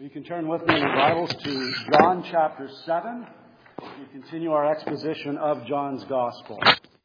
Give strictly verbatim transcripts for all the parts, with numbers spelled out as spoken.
You can turn with me in your Bibles to John chapter seven. We continue our exposition of John's Gospel.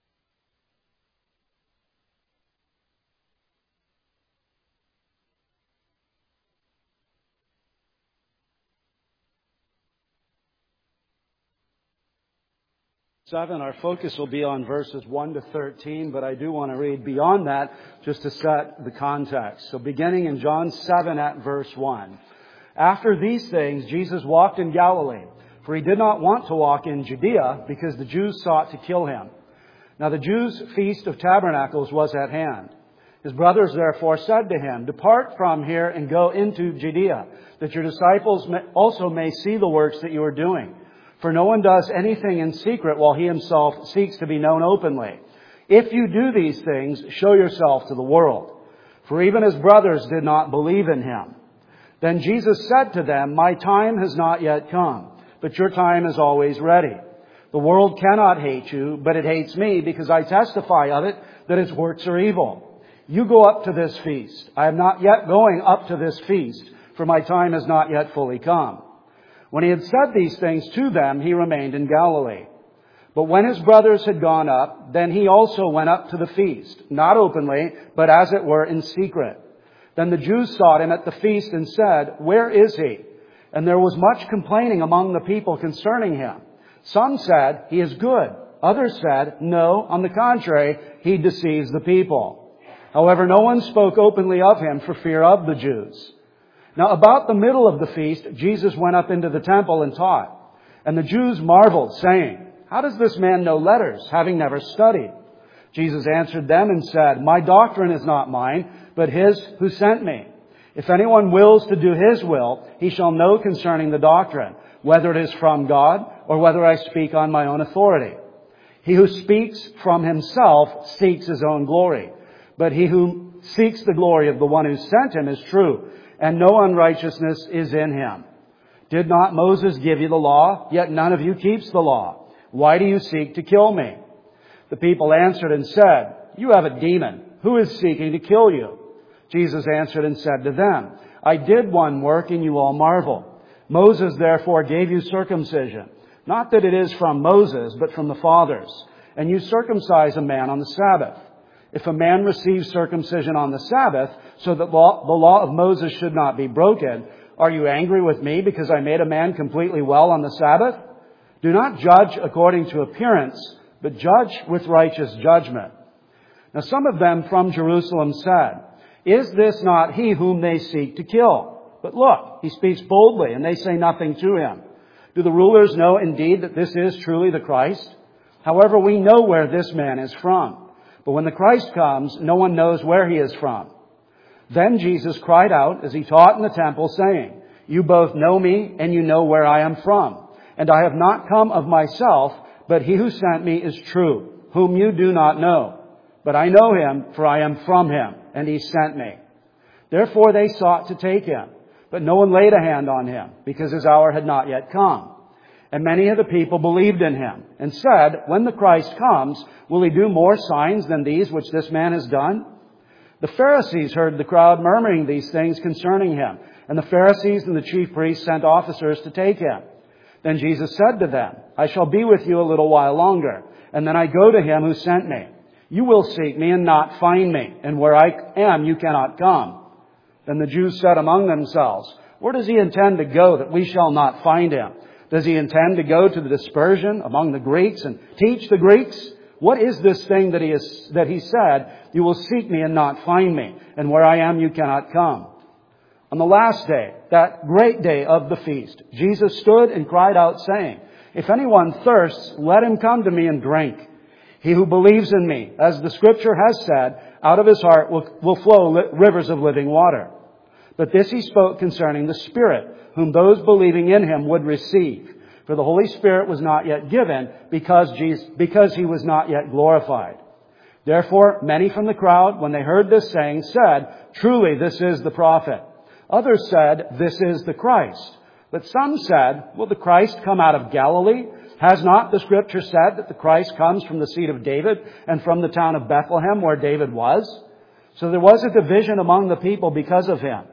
Seven, our focus will be on verses one to thirteen, but I do want to read beyond that just to set the context. So beginning in John seven at verse one. After these things, Jesus walked in Galilee, for he did not want to walk in Judea because the Jews sought to kill him. Now the Jews' feast of tabernacles was at hand. His brothers therefore said to him, "Depart from here and go into Judea, that your disciples also may see the works that you are doing. For no one does anything in secret while he himself seeks to be known openly. If you do these things, show yourself to the world." For even his brothers did not believe in him. Then Jesus said to them, "My time has not yet come, but your time is always ready. The world cannot hate you, but it hates me because I testify of it that its works are evil. You go up to this feast. I am not yet going up to this feast, for my time has not yet fully come." When he had said these things to them, he remained in Galilee. But when his brothers had gone up, then he also went up to the feast, not openly, but as it were in secret. Then the Jews sought him at the feast and said, "Where is he?" And there was much complaining among the people concerning him. Some said, "He is good." Others said, "No, on the contrary, he deceives the people." However, no one spoke openly of him for fear of the Jews. Now about the middle of the feast, Jesus went up into the temple and taught. And the Jews marveled, saying, "How does this man know letters, having never studied?" Jesus answered them and said, "My doctrine is not mine, but his who sent me. If anyone wills to do his will, he shall know concerning the doctrine, whether it is from God or whether I speak on my own authority. He who speaks from himself seeks his own glory, but he who seeks the glory of the one who sent him is true, and no unrighteousness is in him. Did not Moses give you the law? Yet none of you keeps the law. Why do you seek to kill me?" The people answered and said, "You have a demon. Who is seeking to kill you?" Jesus answered and said to them, "I did one work and you all marvel. Moses therefore gave you circumcision. Not that it is from Moses, but from the fathers. And you circumcise a man on the Sabbath. If a man receives circumcision on the Sabbath, so that law, the law of Moses should not be broken, are you angry with me because I made a man completely well on the Sabbath? Do not judge according to appearance, but judge with righteous judgment." Now some of them from Jerusalem said, "Is this not he whom they seek to kill? But look, he speaks boldly, and they say nothing to him. Do the rulers know indeed that this is truly the Christ? However, we know where this man is from. But when the Christ comes, no one knows where he is from." Then Jesus cried out as he taught in the temple, saying, "You both know me, and you know where I am from. And I have not come of myself, but he who sent me is true, whom you do not know. But I know him, for I am from him, and he sent me." Therefore they sought to take him, but no one laid a hand on him, because his hour had not yet come. And many of the people believed in him, and said, "When the Christ comes, will he do more signs than these which this man has done?" The Pharisees heard the crowd murmuring these things concerning him, and the Pharisees and the chief priests sent officers to take him. Then Jesus said to them, "I shall be with you a little while longer, and then I go to him who sent me. You will seek me and not find me, and where I am you cannot come." Then the Jews said among themselves, "Where does he intend to go that we shall not find him? Does he intend to go to the dispersion among the Greeks and teach the Greeks? What is this thing that he is, that he said, 'You will seek me and not find me, and where I am you cannot come'?" On the last day, that great day of the feast, Jesus stood and cried out, saying, "If anyone thirsts, let him come to me and drink. He who believes in me, as the Scripture has said, out of his heart will, will flow li- rivers of living water." But this he spoke concerning the Spirit, whom those believing in him would receive. For the Holy Spirit was not yet given, because, Jesus, because he was not yet glorified. Therefore, many from the crowd, when they heard this saying, said, "Truly, this is the prophet." Others said, "This is the Christ." But some said, "Will the Christ come out of Galilee? Has not the Scripture said that the Christ comes from the seed of David and from the town of Bethlehem where David was?" So there was a division among the people because of him.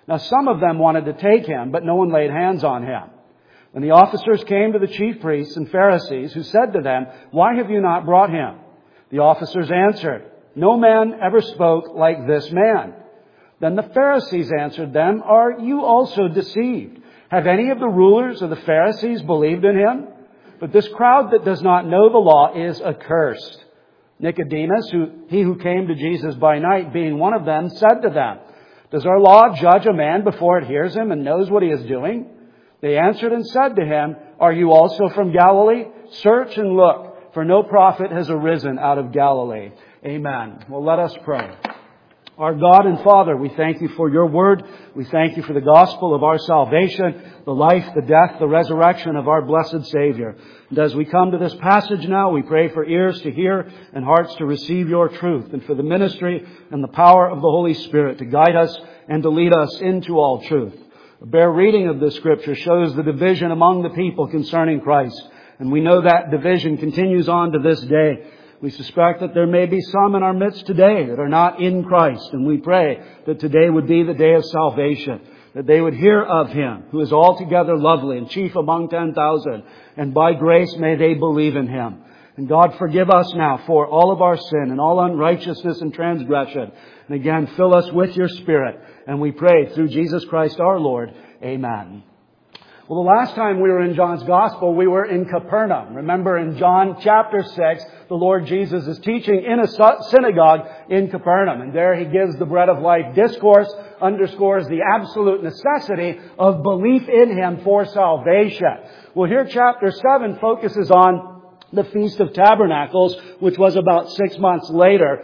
Now some of them wanted to take him, but no one laid hands on him. When the officers came to the chief priests and Pharisees, who said to them, "Why have you not brought him?" The officers answered, "No man ever spoke like this man." Then the Pharisees answered them, "Are you also deceived? Have any of the rulers of the Pharisees believed in him? But this crowd that does not know the law is accursed." Nicodemus, who, he who came to Jesus by night, being one of them, said to them, "Does our law judge a man before it hears him and knows what he is doing?" They answered and said to him, "Are you also from Galilee? Search and look, for no prophet has arisen out of Galilee." Amen. Well, let us pray. Our God and Father, we thank you for your word. We thank you for the gospel of our salvation, the life, the death, the resurrection of our blessed Savior. And as we come to this passage now, we pray for ears to hear and hearts to receive your truth, and for the ministry and the power of the Holy Spirit to guide us and to lead us into all truth. A bare reading of this scripture shows the division among the people concerning Christ. And we know that division continues on to this day. We suspect that there may be some in our midst today that are not in Christ. And we pray that today would be the day of salvation, that they would hear of Him, who is altogether lovely and chief among ten thousand. And by grace may they believe in Him. And God, forgive us now for all of our sin and all unrighteousness and transgression. And again, fill us with your Spirit. And we pray through Jesus Christ our Lord. Amen. Well, the last time we were in John's Gospel, we were in Capernaum. Remember, in John chapter six, the Lord Jesus is teaching in a synagogue in Capernaum. And there He gives the bread of life discourse, underscores the absolute necessity of belief in Him for salvation. Well, here chapter seven focuses on the Feast of Tabernacles, which was about six months later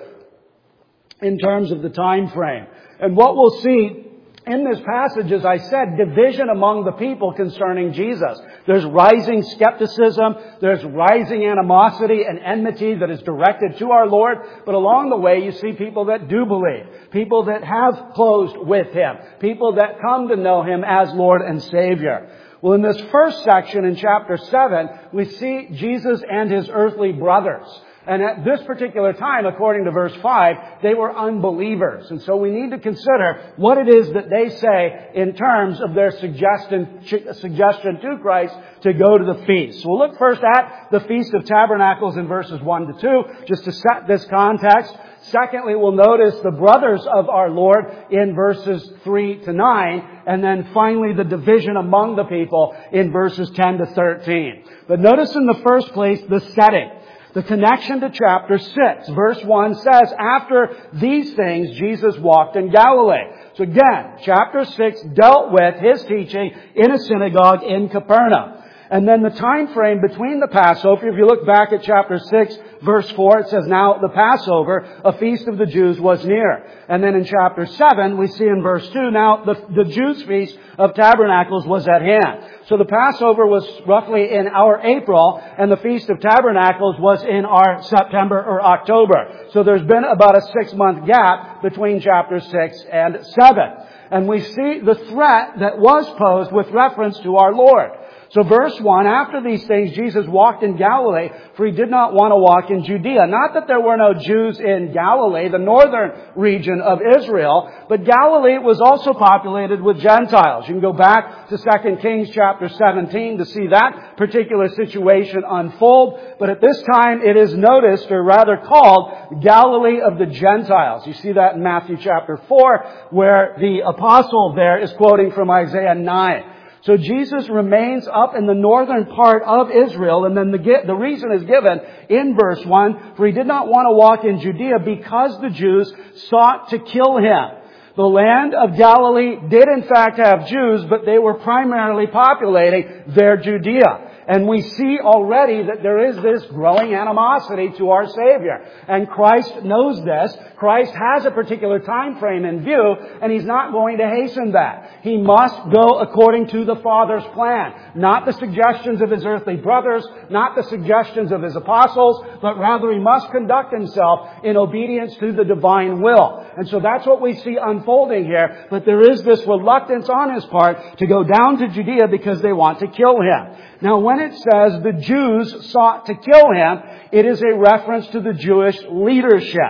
in terms of the time frame. And what we'll see in this passage, as I said, division among the people concerning Jesus. There's rising skepticism, there's rising animosity and enmity that is directed to our Lord. But along the way, you see people that do believe, people that have closed with Him, people that come to know Him as Lord and Savior. Well, in this first section in chapter seven, we see Jesus and His earthly brothers. And at this particular time, according to verse five, they were unbelievers. And so we need to consider what it is that they say in terms of their suggestion, suggestion to Christ to go to the feast. So we'll look first at the Feast of Tabernacles in verses one to two, just to set this context. Secondly, we'll notice the brothers of our Lord in verses three to nine. And then finally, the division among the people in verses ten to thirteen. But notice in the first place, the setting. The connection to chapter six. Verse one says, after these things, Jesus walked in Galilee. So again, chapter six dealt with His teaching in a synagogue in Capernaum. And then the time frame between the Passover, if you look back at chapter six, verse four, it says, now the Passover, a feast of the Jews, was near. And then in chapter seven, we see in verse two, now the, the Jews' feast of Tabernacles was at hand. So the Passover was roughly in our April, and the Feast of Tabernacles was in our September or October. So there's been about a six-month gap between chapter six and seven. And we see the threat that was posed with reference to our Lord. So verse one, after these things, Jesus walked in Galilee, for He did not want to walk in Judea. Not that there were no Jews in Galilee, the northern region of Israel, but Galilee was also populated with Gentiles. You can go back to Second Kings chapter seventeen to see that particular situation unfold. But at this time, it is noticed, or rather called, Galilee of the Gentiles. You see that in Matthew chapter four, where the apostle there is quoting from Isaiah nine. So Jesus remains up in the northern part of Israel, and then the, the reason is given in verse one, for He did not want to walk in Judea because the Jews sought to kill Him. The land of Galilee did in fact have Jews, but they were primarily populating their Judea. And we see already that there is this growing animosity to our Savior. And Christ knows this. Christ has a particular time frame in view, and He's not going to hasten that. He must go according to the Father's plan. Not the suggestions of His earthly brothers, not the suggestions of His apostles, but rather He must conduct Himself in obedience to the divine will. And so that's what we see unfolding here. But there is this reluctance on His part to go down to Judea because they want to kill Him. Now, when it says the Jews sought to kill Him, it is a reference to the Jewish leadership.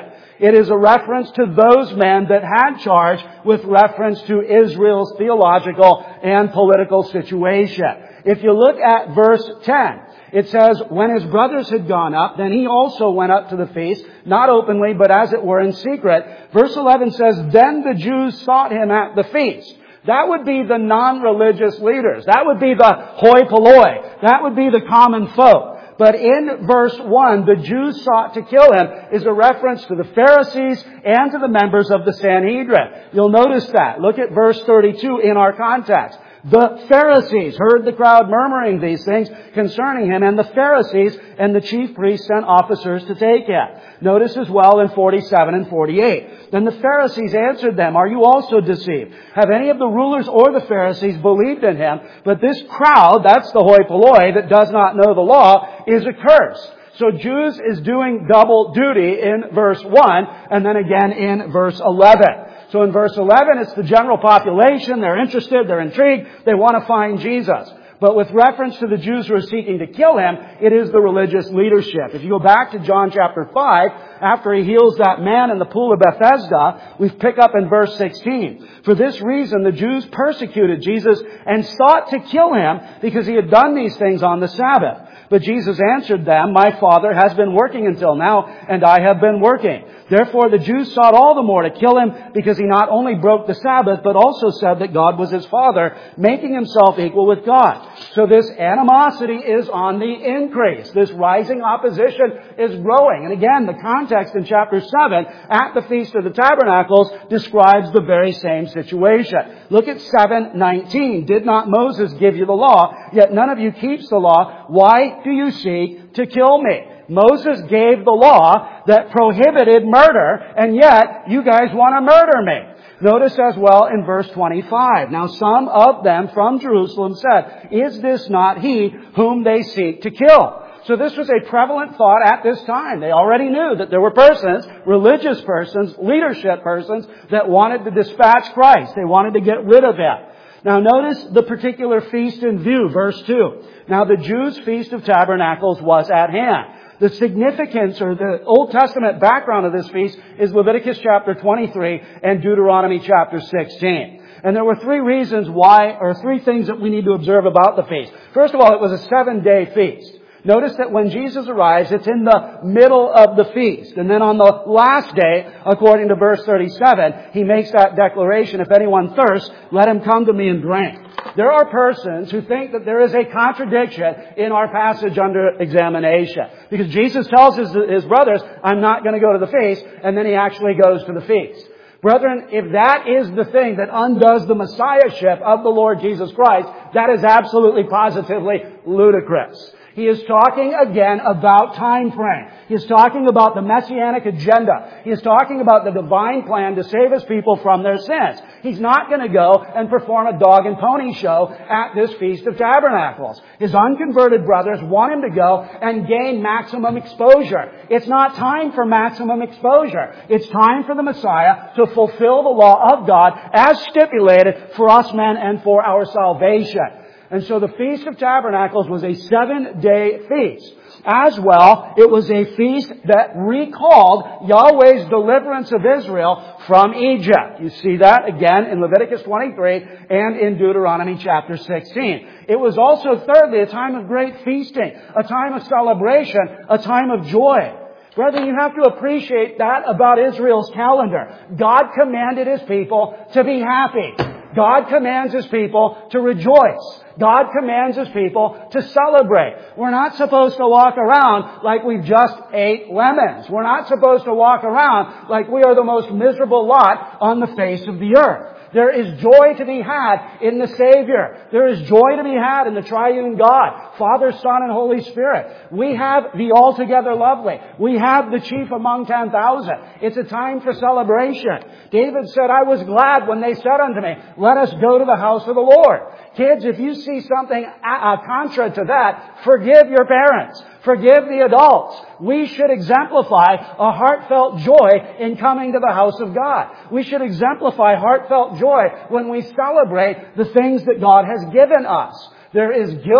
It is a reference to those men that had charge with reference to Israel's theological and political situation. If you look at verse ten, it says, when his brothers had gone up, then he also went up to the feast, not openly, but as it were in secret. Verse eleven says, then the Jews sought him at the feast. That would be the non-religious leaders. That would be the hoi polloi. That would be the common folk. But in verse one, the Jews sought to kill him is a reference to the Pharisees and to the members of the Sanhedrin. You'll notice that. Look at verse thirty-two in our context. The Pharisees heard the crowd murmuring these things concerning him, and the Pharisees and the chief priests sent officers to take him. Notice as well in forty-seven and forty-eight. Then the Pharisees answered them, are you also deceived? Have any of the rulers or the Pharisees believed in him? But this crowd, that's the hoi polloi that does not know the law, is accursed. So Jews is doing double duty in verse one and then again in verse eleven. So in verse eleven, it's the general population. They're interested. They're intrigued. They want to find Jesus. But with reference to the Jews who are seeking to kill him, it is the religious leadership. If you go back to John chapter five, after he heals that man in the pool of Bethesda, we pick up in verse sixteen. For this reason, the Jews persecuted Jesus and sought to kill him because he had done these things on the Sabbath. But Jesus answered them, my Father has been working until now, and I have been working. Therefore the Jews sought all the more to kill him because he not only broke the Sabbath, but also said that God was his Father, making himself equal with God. So this animosity is on the increase. This rising opposition is growing. And again, the context in chapter seven at the Feast of the Tabernacles describes the very same situation. Look at seven nineteen. Did not Moses give you the law, yet none of you keeps the law? Why do you seek to kill me? Moses gave the law that prohibited murder, and yet you guys want to murder me. Notice as well in verse twenty-five. Now some of them from Jerusalem said, is this not he whom they seek to kill? So this was a prevalent thought at this time. They already knew that there were persons, religious persons, leadership persons, that wanted to dispatch Christ. They wanted to get rid of him. Now notice the particular feast in view, verse two. Now the Jews' Feast of Tabernacles was at hand. The significance or the Old Testament background of this feast is Leviticus chapter twenty-three and Deuteronomy chapter sixteen. And there were three reasons why, or three things that we need to observe about the feast. First of all, it was a seven-day feast. Notice that when Jesus arrives, it's in the middle of the feast. And then on the last day, according to verse thirty-seven, he makes that declaration, if anyone thirsts, let him come to me and drink. There are persons who think that there is a contradiction in our passage under examination. Because Jesus tells his, his brothers, I'm not going to go to the feast, and then he actually goes to the feast. Brethren, if that is the thing that undoes the messiahship of the Lord Jesus Christ, that is absolutely positively ludicrous. He is talking again about time frame. He is talking about the messianic agenda. He is talking about the divine plan to save his people from their sins. He's not going to go and perform a dog and pony show at this Feast of Tabernacles. His unconverted brothers want him to go and gain maximum exposure. It's not time for maximum exposure. It's time for the Messiah to fulfill the law of God as stipulated for us men and for our salvation. And so the Feast of Tabernacles was a seven-day feast. As well, it was a feast that recalled Yahweh's deliverance of Israel from Egypt. You see that again in Leviticus twenty-three and in Deuteronomy chapter sixteen. It was also, thirdly, a time of great feasting, a time of celebration, a time of joy. Brethren, you have to appreciate that about Israel's calendar. God commanded His people to be happy. God commands His people to rejoice. God commands His people to celebrate. We're not supposed to walk around like we've just ate lemons. We're not supposed to walk around like we are the most miserable lot on the face of the earth. There is joy to be had in the Savior. There is joy to be had in the triune God, Father, Son, and Holy Spirit. We have the altogether lovely. We have the chief among ten thousand. It's a time for celebration. David said, I was glad when they said unto me, let us go to the house of the Lord. Kids, if you see something uh, contra to that, forgive your parents. Forgive the adults. We should exemplify a heartfelt joy in coming to the house of God. We should exemplify heartfelt joy when we celebrate the things that God has given us. There is guilt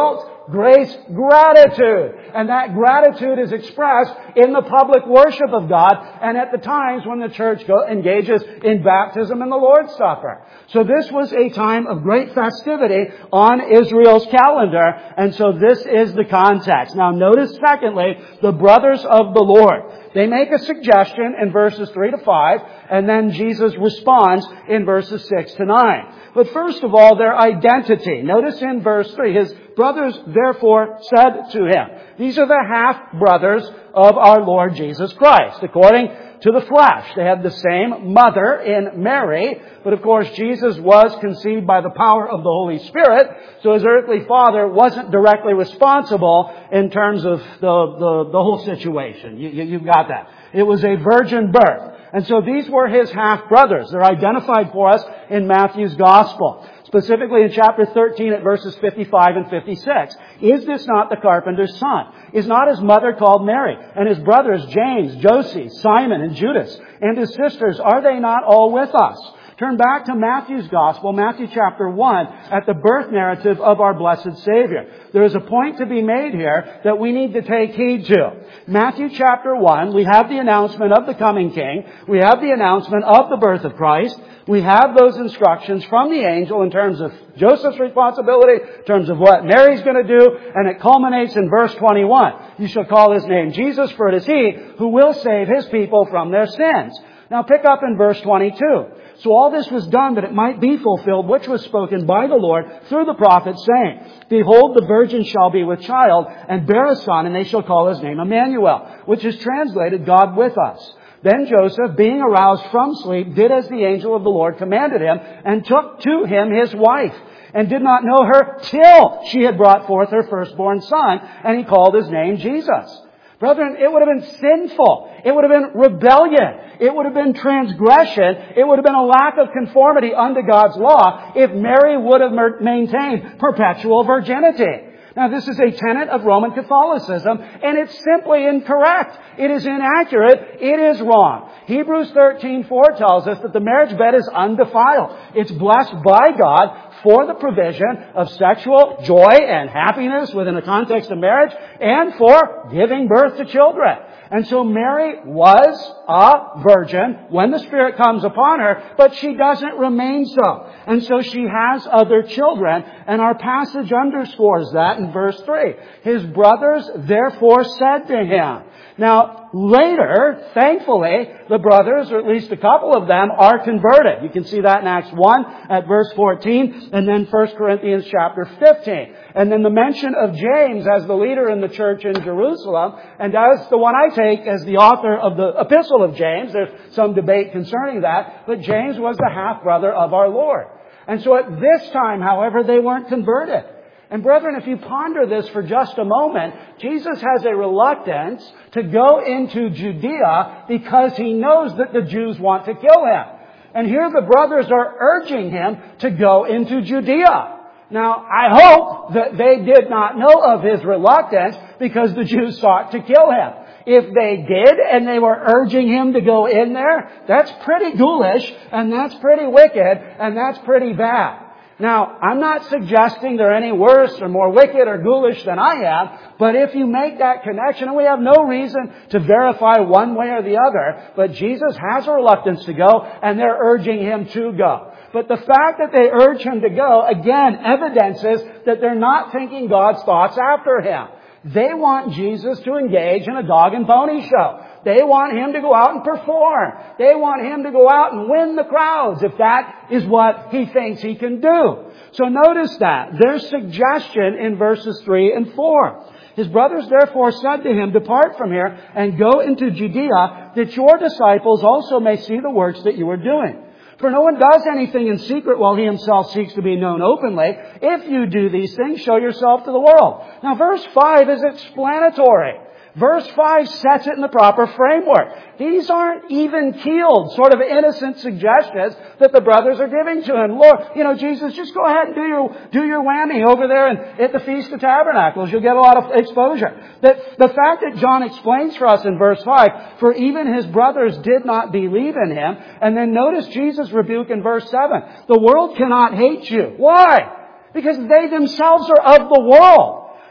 Grace gratitude. And that gratitude is expressed in the public worship of God and at the times when the church go, engages in baptism and the Lord's Supper. So this was a time of great festivity on Israel's calendar, and so this is the context. Now notice secondly, the brothers of the Lord. They make a suggestion in verses three to five, and then Jesus responds in verses six to nine. But first of all, their identity. Notice in verse three, his brothers therefore said to him. These are the half-brothers of our Lord Jesus Christ, according to the flesh. They had the same mother in Mary, but of course Jesus was conceived by the power of the Holy Spirit, so his earthly father wasn't directly responsible in terms of the, the, the whole situation. You, you, you've got that. It was a virgin birth. And so these were his half-brothers. They're identified for us in Matthew's Gospel. Specifically in chapter thirteen at verses fifty-five and fifty-six. Is this not the carpenter's son? Is not his mother called Mary? And his brothers James, Joseph, Simon, and Judas? And his sisters, are they not all with us? Turn back to Matthew's Gospel, Matthew chapter one, at the birth narrative of our blessed Savior. There is a point to be made here that we need to take heed to. Matthew chapter one, we have the announcement of the coming King. We have the announcement of the birth of Christ. We have those instructions from the angel in terms of Joseph's responsibility, in terms of what Mary's going to do, and it culminates in verse twenty-one. You shall call his name Jesus, for it is he who will save his people from their sins. Now pick up in verse twenty-two. So all this was done that it might be fulfilled, which was spoken by the Lord through the prophet, saying, Behold, the virgin shall be with child, and bear a son, and they shall call his name Emmanuel, which is translated, God with us. Then Joseph, being aroused from sleep, did as the angel of the Lord commanded him, and took to him his wife, and did not know her till she had brought forth her firstborn son, and he called his name Jesus. Brethren, it would have been sinful. It would have been rebellion. It would have been transgression. It would have been a lack of conformity unto God's law if Mary would have maintained perpetual virginity. Now, this is a tenet of Roman Catholicism, and it's simply incorrect. It is inaccurate. It is wrong. Hebrews thirteen four tells us that the marriage bed is undefiled. It's blessed by God for the provision of sexual joy and happiness within the context of marriage, and for giving birth to children. And so Mary was a virgin when the Spirit comes upon her, but she doesn't remain so. And so she has other children, and our passage underscores that in verse three. His brothers therefore said to him. Now, later, thankfully, the brothers, or at least a couple of them, are converted. You can see that in Acts one at verse fourteen, and then First Corinthians chapter fifteen. And then the mention of James as the leader in the church in Jerusalem, and as the one I take as the author of the epistle of James. There's some debate concerning that, but James was the half-brother of our Lord. And so at this time, however, they weren't converted. And brethren, if you ponder this for just a moment, Jesus has a reluctance to go into Judea because he knows that the Jews want to kill him. And here the brothers are urging him to go into Judea. Now, I hope that they did not know of his reluctance because the Jews sought to kill him. If they did and they were urging him to go in there, that's pretty ghoulish and that's pretty wicked and that's pretty bad. Now, I'm not suggesting they're any worse or more wicked or ghoulish than I am, but if you make that connection, and we have no reason to verify one way or the other, but Jesus has a reluctance to go, and they're urging him to go. But the fact that they urge him to go, again, evidences that they're not thinking God's thoughts after him. They want Jesus to engage in a dog and pony show. They want him to go out and perform. They want him to go out and win the crowds, if that is what he thinks he can do. So notice that. Their suggestion in verses three and four. His brothers therefore said to him, Depart from here and go into Judea, that your disciples also may see the works that you are doing. For no one does anything in secret while he himself seeks to be known openly. If you do these things, show yourself to the world. Now verse five is explanatory. Verse five sets it in the proper framework. These aren't even-keeled, sort of innocent suggestions that the brothers are giving to him. Lord, you know, Jesus, just go ahead and do your, do your whammy over there and at the Feast of Tabernacles. You'll get a lot of exposure. That the fact that John explains for us in verse five, for even his brothers did not believe in him. And then notice Jesus' rebuke in verse seven. The world cannot hate you. Why? Because they themselves are of the world.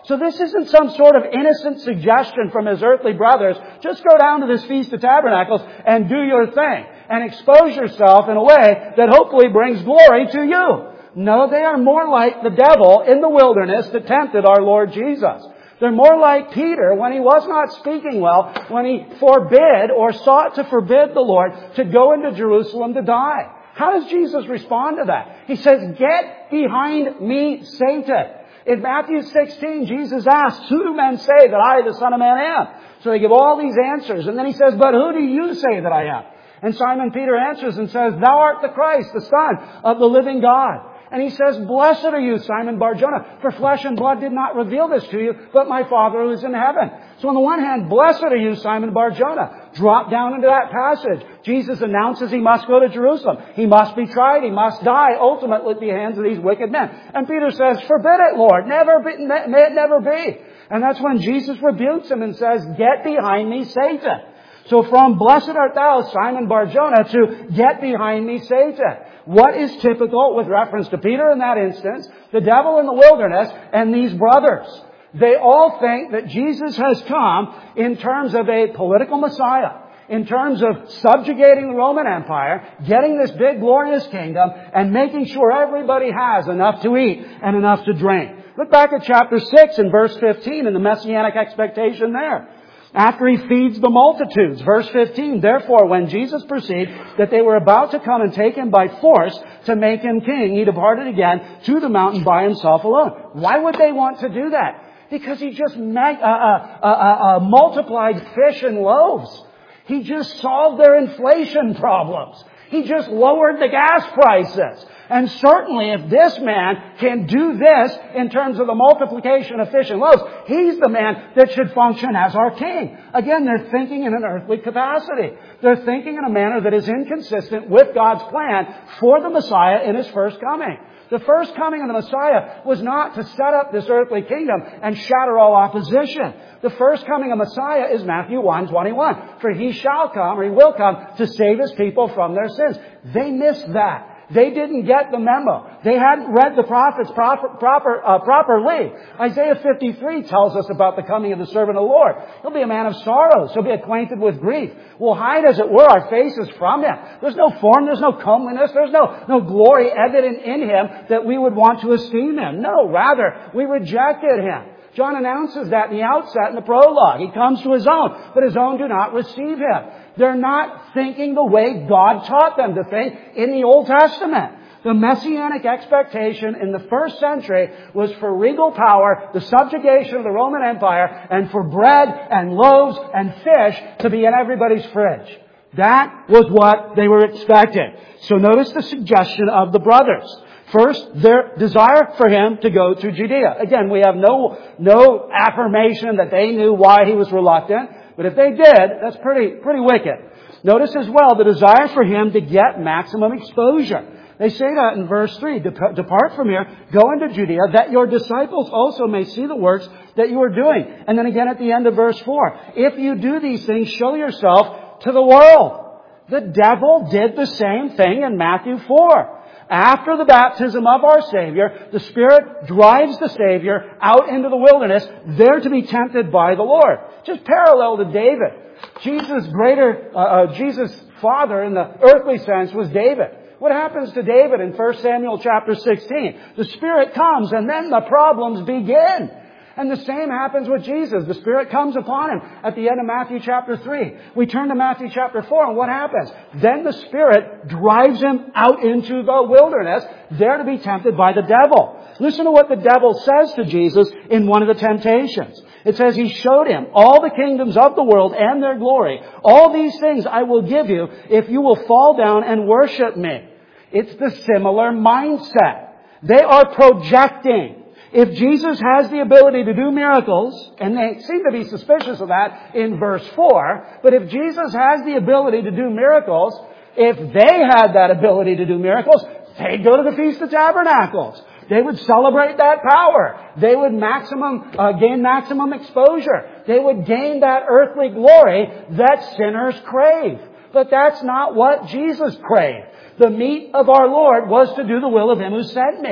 So this isn't some sort of innocent suggestion from his earthly brothers. Just go down to this Feast of Tabernacles and do your thing and expose yourself in a way that hopefully brings glory to you. No, they are more like the devil in the wilderness that tempted our Lord Jesus. They're more like Peter when he was not speaking well, when he forbid or sought to forbid the Lord to go into Jerusalem to die. How does Jesus respond to that? He says, "Get behind me, Satan." In Matthew sixteen, Jesus asks, "Who do men say that I, the Son of Man, am?" So they give all these answers. And then he says, "But who do you say that I am?" And Simon Peter answers and says, "Thou art the Christ, the Son of the living God." And he says, "Blessed are you, Simon Bar-Jonah, for flesh and blood did not reveal this to you, but my Father who is in heaven." So on the one hand, blessed are you, Simon Bar-Jonah. Drop down into that passage. Jesus announces he must go to Jerusalem. He must be tried. He must die ultimately at the hands of these wicked men. And Peter says, "Forbid it, Lord. Never be, may it never be." And that's when Jesus rebukes him and says, "Get behind me, Satan." So from "Blessed art thou, Simon Bar-Jonah," to "Get behind me, Satan." What is typical with reference to Peter in that instance, the devil in the wilderness, and these brothers? They all think that Jesus has come in terms of a political Messiah, in terms of subjugating the Roman Empire, getting this big glorious kingdom, and making sure everybody has enough to eat and enough to drink. Look back at chapter six and verse fifteen and the messianic expectation there. After he feeds the multitudes, verse fifteen, "Therefore, when Jesus perceived that they were about to come and take him by force to make him king, he departed again to the mountain by himself alone." Why would they want to do that? Because he just mag- uh, uh, uh, uh, multiplied fish and loaves. He just solved their inflation problems. He just lowered the gas prices. And certainly if this man can do this in terms of the multiplication of fish and loaves, he's the man that should function as our king. Again, they're thinking in an earthly capacity. They're thinking in a manner that is inconsistent with God's plan for the Messiah in his first coming. The first coming of the Messiah was not to set up this earthly kingdom and shatter all opposition. The first coming of Messiah is Matthew one twenty-one. "For he shall come," or he will come, "to save his people from their sins." They missed that. They didn't get the memo. They hadn't read the prophets proper, proper, uh, properly. Isaiah fifty-three tells us about the coming of the servant of the Lord. He'll be a man of sorrows. He'll be acquainted with grief. We'll hide, as it were, our faces from him. There's no form. There's no comeliness. There's no, no glory evident in him that we would want to esteem him. No, rather, we rejected him. John announces that in the outset in the prologue. He comes to his own, but his own do not receive him. They're not thinking the way God taught them to think in the Old Testament. The messianic expectation in the first century was for regal power, the subjugation of the Roman Empire, and for bread and loaves and fish to be in everybody's fridge. That was what they were expecting. So notice the suggestion of the brothers. First, their desire for him to go to Judea. Again, we have no, no affirmation that they knew why he was reluctant. But if they did, that's pretty, pretty wicked. Notice as well the desire for him to get maximum exposure. They say that in verse three, "Depart from here, go into Judea, that your disciples also may see the works that you are doing." And then again at the end of verse four, "If you do these things, show yourself to the world." The devil did the same thing in Matthew four. After the baptism of our Savior, the Spirit drives the Savior out into the wilderness, there to be tempted by the Lord. Just parallel to David. Jesus' greater, uh, uh, Jesus' father in the earthly sense was David. What happens to David in First Samuel chapter sixteen? The Spirit comes and then the problems begin. And the same happens with Jesus. The Spirit comes upon him at the end of Matthew chapter three. We turn to Matthew chapter four, and what happens? Then the Spirit drives him out into the wilderness, there to be tempted by the devil. Listen to what the devil says to Jesus in one of the temptations. It says, "He showed him all the kingdoms of the world and their glory. All these things I will give you if you will fall down and worship me." It's the similar mindset. They are projecting. If Jesus has the ability to do miracles, and they seem to be suspicious of that in verse four, but if Jesus has the ability to do miracles, if they had that ability to do miracles, they'd go to the Feast of Tabernacles. They would celebrate that power. They would maximum uh, gain maximum exposure. They would gain that earthly glory that sinners crave. But that's not what Jesus craved. The meat of our Lord was to do the will of Him who sent me.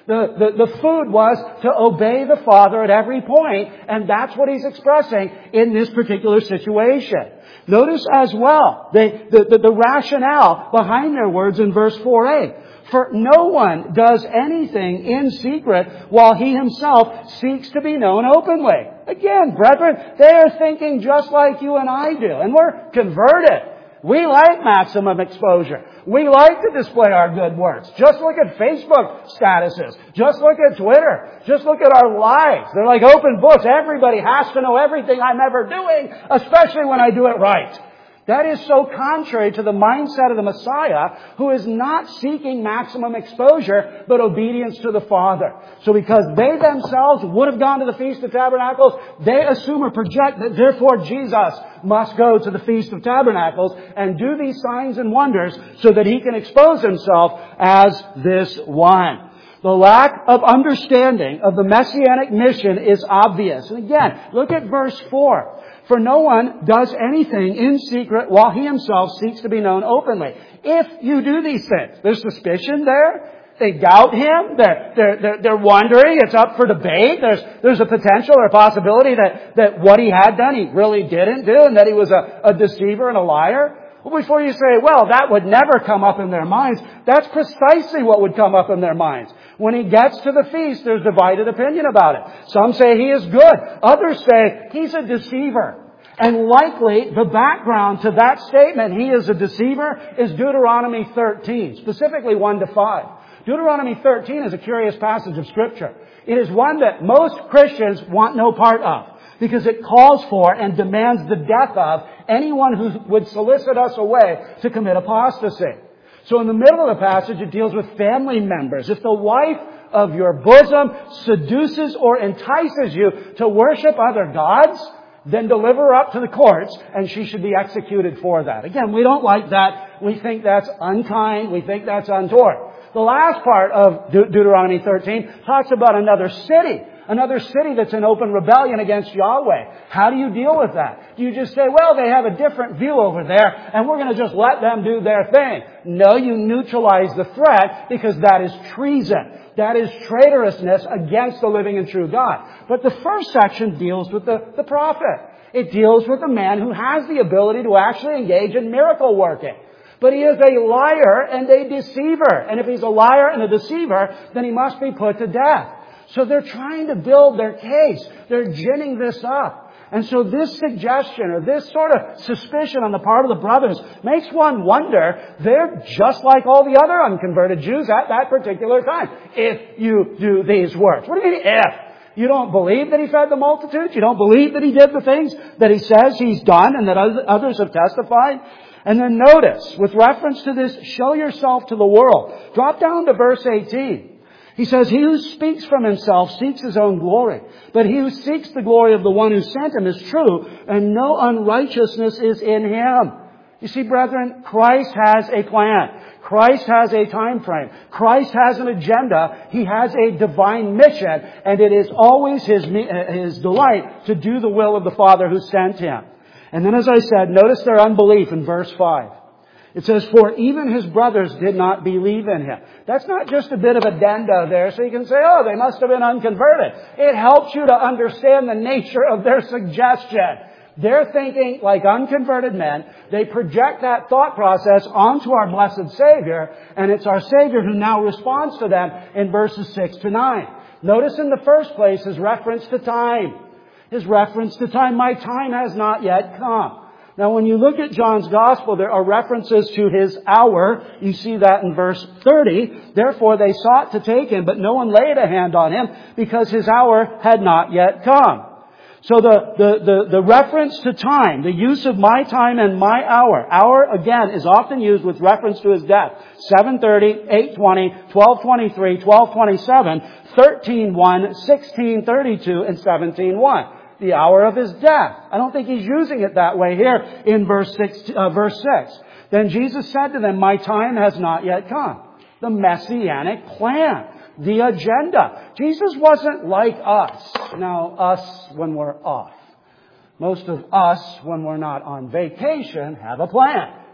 The, the, the food was to obey the Father at every point, and that's what He's expressing in this particular situation. Notice as well the, the, the, the rationale behind their words in verse four a. For no one does anything in secret while he himself seeks to be known openly. Again, brethren, they are thinking just like you and I do, and we're converted. We like maximum exposure. We like to display our good works. Just look at Facebook statuses. Just look at Twitter. Just look at our lives. They're like open books. Everybody has to know everything I'm ever doing, especially when I do it right. That is so contrary to the mindset of the Messiah, who is not seeking maximum exposure, but obedience to the Father. So because they themselves would have gone to the Feast of Tabernacles, they assume or project that therefore Jesus must go to the Feast of Tabernacles and do these signs and wonders so that He can expose Himself as this one. The lack of understanding of the Messianic mission is obvious. And again, look at verse four. For no one does anything in secret while he himself seeks to be known openly. If you do these things, there's suspicion there. They doubt Him. They're, they're, they're, they're wondering. It's up for debate. There's, there's a potential or a possibility that, that what He had done, He really didn't do, and that He was a, a deceiver and a liar. Well, before you say, well, that would never come up in their minds, that's precisely what would come up in their minds. When He gets to the feast, there's divided opinion about it. Some say He is good. Others say He's a deceiver. And likely, the background to that statement, He is a deceiver, is Deuteronomy thirteen, specifically one to five. Deuteronomy thirteen is a curious passage of Scripture. It is one that most Christians want no part of, because it calls for and demands the death of anyone who would solicit us away to commit apostasy. So in the middle of the passage, it deals with family members. If the wife of your bosom seduces or entices you to worship other gods, then deliver her up to the courts, and she should be executed for that. Again, we don't like that. We think that's unkind. We think that's untoward. The last part of De- Deuteronomy thirteen talks about another city. Another city that's in open rebellion against Yahweh. How do you deal with that? Do you just say, well, they have a different view over there, and we're going to just let them do their thing? No, you neutralize the threat, because that is treason. That is traitorousness against the living and true God. But the first section deals with the, the prophet. It deals with a man who has the ability to actually engage in miracle working. But he is a liar and a deceiver. And if he's a liar and a deceiver, then he must be put to death. So they're trying to build their case. They're ginning this up. And so this suggestion or this sort of suspicion on the part of the brothers makes one wonder, they're just like all the other unconverted Jews at that particular time. If you do these works. What do you mean if? You don't believe that He fed the multitudes? You don't believe that He did the things that He says He's done and that others have testified? And then notice, with reference to this, show yourself to the world. Drop down to verse eighteen. He says, he who speaks from himself seeks his own glory. But he who seeks the glory of the one who sent him is true, and no unrighteousness is in him. You see, brethren, Christ has a plan. Christ has a time frame. Christ has an agenda. He has a divine mission, and it is always his, his delight to do the will of the Father who sent Him. And then, as I said, notice their unbelief in verse five. It says, for even His brothers did not believe in Him. That's not just a bit of addenda there, so you can say, oh, they must have been unconverted. It helps you to understand the nature of their suggestion. They're thinking like unconverted men. They project that thought process onto our blessed Savior, and it's our Savior who now responds to them in verses six to nine. Notice in the first place His reference to time. His reference to time. My time has not yet come. Now, when you look at John's Gospel, there are references to His hour. You see that in verse thirty. Therefore, they sought to take Him, but no one laid a hand on Him because His hour had not yet come. So the, the, the, the reference to time, the use of my time and my hour. Hour, again, is often used with reference to His death. seven thirty, eight twenty, twelve twenty-three, twelve twenty-seven, thirteen one, sixteen thirty-two, and seventeen one. The hour of His death. I don't think He's using it that way here in verse six. Uh, verse six. Then Jesus said to them, my time has not yet come. The Messianic plan. The agenda. Jesus wasn't like us. Now, us when we're off. Most of us, when we're not on vacation, have a plan.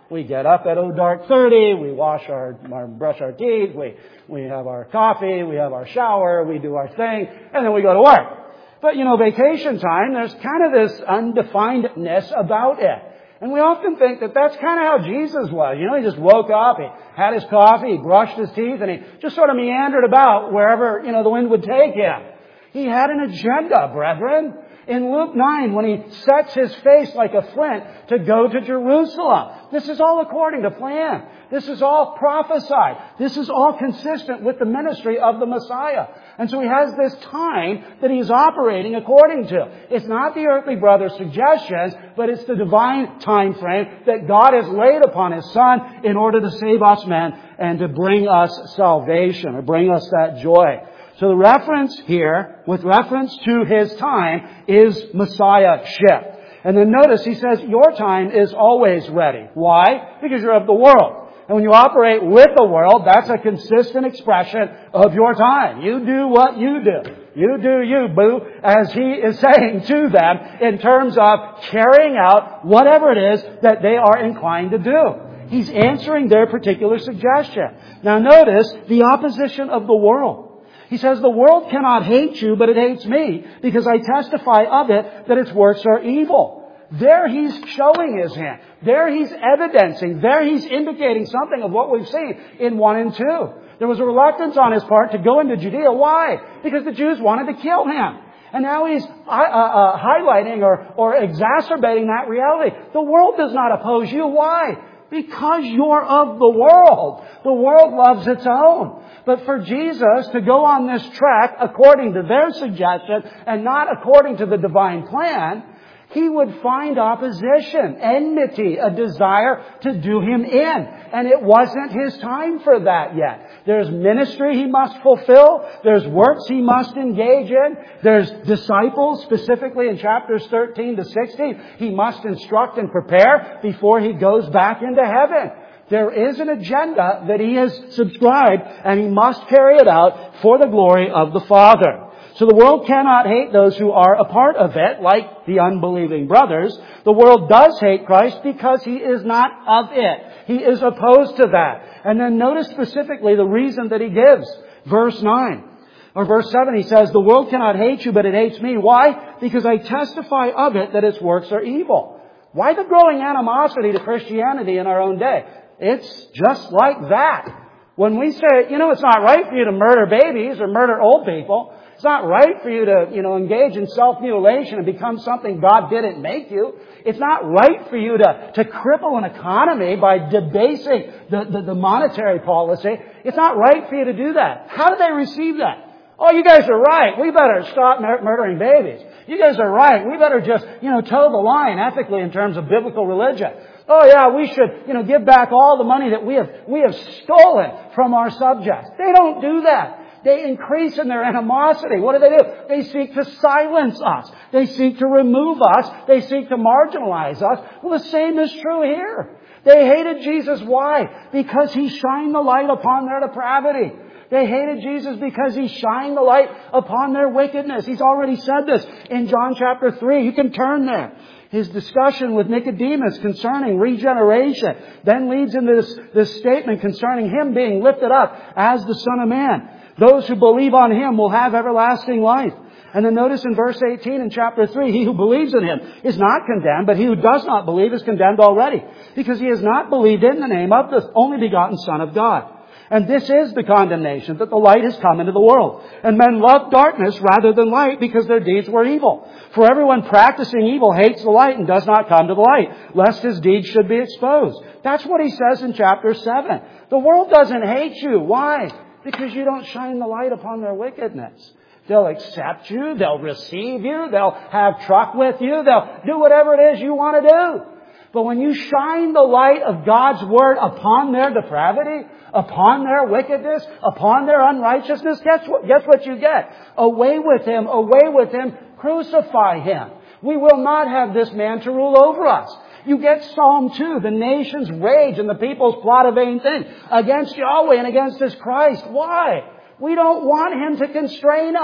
We get up at oh dark thirty, we wash our, our, brush our teeth, we, we have our coffee, we have our shower, we do our thing, and then we go to work. But, you know, vacation time, there's kind of this undefinedness about it. And we often think that that's kind of how Jesus was. You know, he just woke up, he had his coffee, he brushed his teeth, and he just sort of meandered about wherever, you know, the wind would take him. He had an agenda, brethren. In Luke nine, when he sets his face like a flint to go to Jerusalem, this is all according to plan. This is all prophesied. This is all consistent with the ministry of the Messiah. And so he has this time that he's operating according to. It's not the earthly brother's suggestions, but it's the divine time frame that God has laid upon His Son in order to save us men and to bring us salvation or bring us that joy. So the reference here, with reference to His time, is Messiahship. And then notice he says, your time is always ready. Why? Because you're of the world. And when you operate with the world, that's a consistent expression of your time. You do what you do. You do you, boo, as he is saying to them in terms of carrying out whatever it is that they are inclined to do. He's answering their particular suggestion. Now notice the opposition of the world. He says, the world cannot hate you, but it hates me, because I testify of it that its works are evil. There he's showing his hand. There he's evidencing. There he's indicating something of what we've seen in one and two. There was a reluctance on his part to go into Judea. Why? Because the Jews wanted to kill him. And now he's uh, uh, highlighting or, or exacerbating that reality. The world does not oppose you. Why? Because you're of the world. The world loves its own. But for Jesus to go on this track according to their suggestion and not according to the divine plan, He would find opposition, enmity, a desire to do Him in. And it wasn't His time for that yet. There's ministry He must fulfill. There's works He must engage in. There's disciples, specifically in chapters thirteen to sixteen, He must instruct and prepare before He goes back into heaven. There is an agenda that He has subscribed, and He must carry it out for the glory of the Father. So the world cannot hate those who are a part of it, like the unbelieving brothers. The world does hate Christ because He is not of it. He is opposed to that. And then notice specifically the reason that He gives. Verse nine. Or verse seven, He says, the world cannot hate you, but it hates me. Why? Because I testify of it that its works are evil. Why the growing animosity to Christianity in our own day? It's just like that. When we say, you know, it's not right for you to murder babies or murder old people. It's not right for you to, you know, engage in self-mutilation and become something God didn't make you. It's not right for you to, to cripple an economy by debasing the, the, the monetary policy. It's not right for you to do that. How do they receive that? Oh, you guys are right. We better stop mur- murdering babies. You guys are right. We better just, you know, toe the line ethically in terms of biblical religion. Oh yeah, we should, you know, give back all the money that we have, we have stolen from our subjects. They don't do that. They increase in their animosity. What do they do? They seek to silence us. They seek to remove us. They seek to marginalize us. Well, the same is true here. They hated Jesus. Why? Because He shined the light upon their depravity. They hated Jesus because He shined the light upon their wickedness. He's already said this in John chapter three. You can turn there. His discussion with Nicodemus concerning regeneration then leads into this, this statement concerning Him being lifted up as the Son of Man. Those who believe on Him will have everlasting life. And then notice in verse eighteen in chapter three, he who believes in Him is not condemned, but he who does not believe is condemned already, because he has not believed in the name of the only begotten Son of God. And this is the condemnation, that the light has come into the world. And men love darkness rather than light, because their deeds were evil. For everyone practicing evil hates the light and does not come to the light, lest his deeds should be exposed. That's what he says in chapter seven. The world doesn't hate you. Why? Because you don't shine the light upon their wickedness. They'll accept you. They'll receive you. They'll have truck with you. They'll do whatever it is you want to do. But when you shine the light of God's Word upon their depravity, upon their wickedness, upon their unrighteousness, guess what, guess what you get? Away with Him, away with Him, crucify Him. We will not have this man to rule over us. You get Psalm two, the nations rage and the peoples plot a vain thing against Yahweh and against His Christ. Why? We don't want Him to constrain us.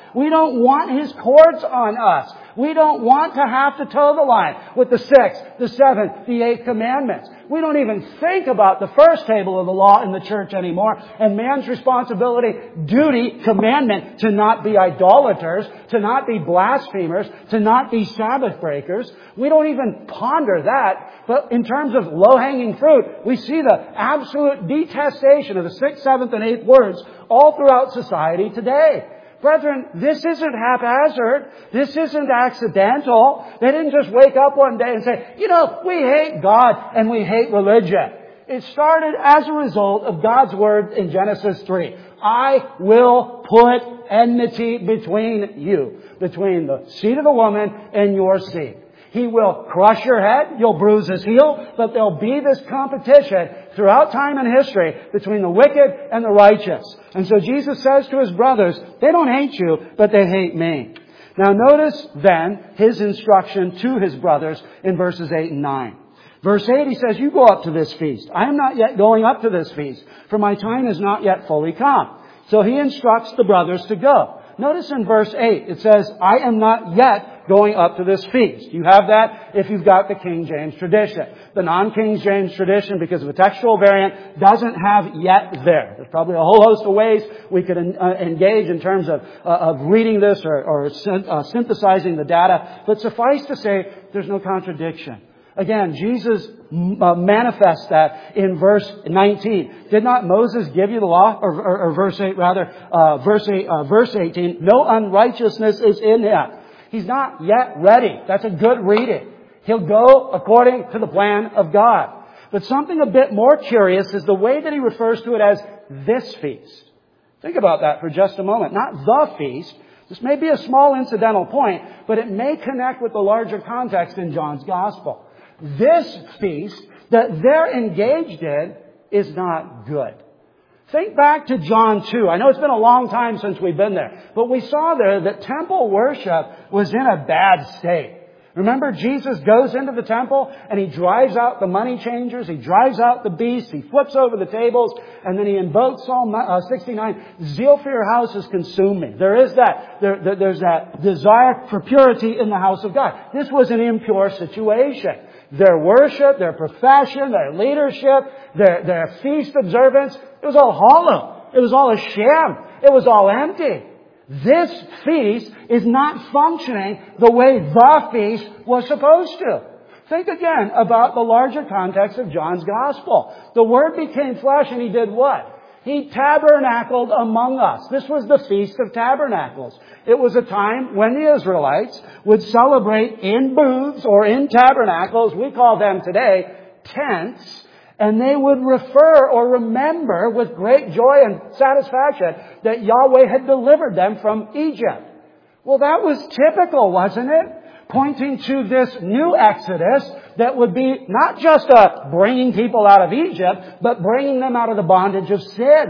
We don't want His cords on us. We don't want to have to toe the line with the sixth, the seventh, the eighth commandments. We don't even think about the first table of the law in the church anymore, and man's responsibility, duty, commandment to not be idolaters, to not be blasphemers, to not be Sabbath breakers. We don't even ponder that. But in terms of low-hanging fruit, we see the absolute detestation of the sixth, seventh, and eighth words all throughout society today. Brethren, this isn't haphazard. This isn't accidental. They didn't just wake up one day and say, you know, we hate God and we hate religion. It started as a result of God's word in Genesis three. I will put enmity between you, between the seed of the woman and your seed. He will crush your head, you'll bruise his heel, but there'll be this competition throughout time and history between the wicked and the righteous. And so Jesus says to His brothers, they don't hate you, but they hate me. Now notice then His instruction to His brothers in verses eight and nine. Verse eight, He says, you go up to this feast. I am not yet going up to this feast, for my time is not yet fully come. So He instructs the brothers to go. Notice in verse eight, it says, I am not yet going up to this feast. You have that if you've got the King James tradition. The non-King James tradition, because of a textual variant, doesn't have yet there. There's probably a whole host of ways we could uh, engage in terms of, uh, of reading this or, or uh, synthesizing the data. But suffice to say, there's no contradiction. Again, Jesus uh, manifests that in verse nineteen. Did not Moses give you the law? Or, or, or verse eight rather. Uh, verse eight, uh, verse eighteen. No unrighteousness is in him. He's not yet ready. That's a good reading. He'll go according to the plan of God. But something a bit more curious is the way that He refers to it as this feast. Think about that for just a moment. Not the feast. This may be a small incidental point, but it may connect with the larger context in John's Gospel. This feast that they're engaged in is not good. Think back to John two. I know it's been a long time since we've been there, but we saw there that temple worship was in a bad state. Remember, Jesus goes into the temple and He drives out the money changers, He drives out the beasts, He flips over the tables, and then He invokes Psalm sixty-nine, zeal for your house has consumed me. There is that, there, there, there's that desire for purity in the house of God. This was an impure situation. Their worship, their profession, their leadership, their, their feast observance, it was all hollow. It was all a sham. It was all empty. This feast is not functioning the way the feast was supposed to. Think again about the larger context of John's Gospel. The Word became flesh and He did what? He tabernacled among us. This was the Feast of Tabernacles. It was a time when the Israelites would celebrate in booths or in tabernacles, we call them today tents, and they would refer or remember with great joy and satisfaction that Yahweh had delivered them from Egypt. Well, that was typical, wasn't it? Pointing to this new Exodus that would be not just a bringing people out of Egypt, but bringing them out of the bondage of sin.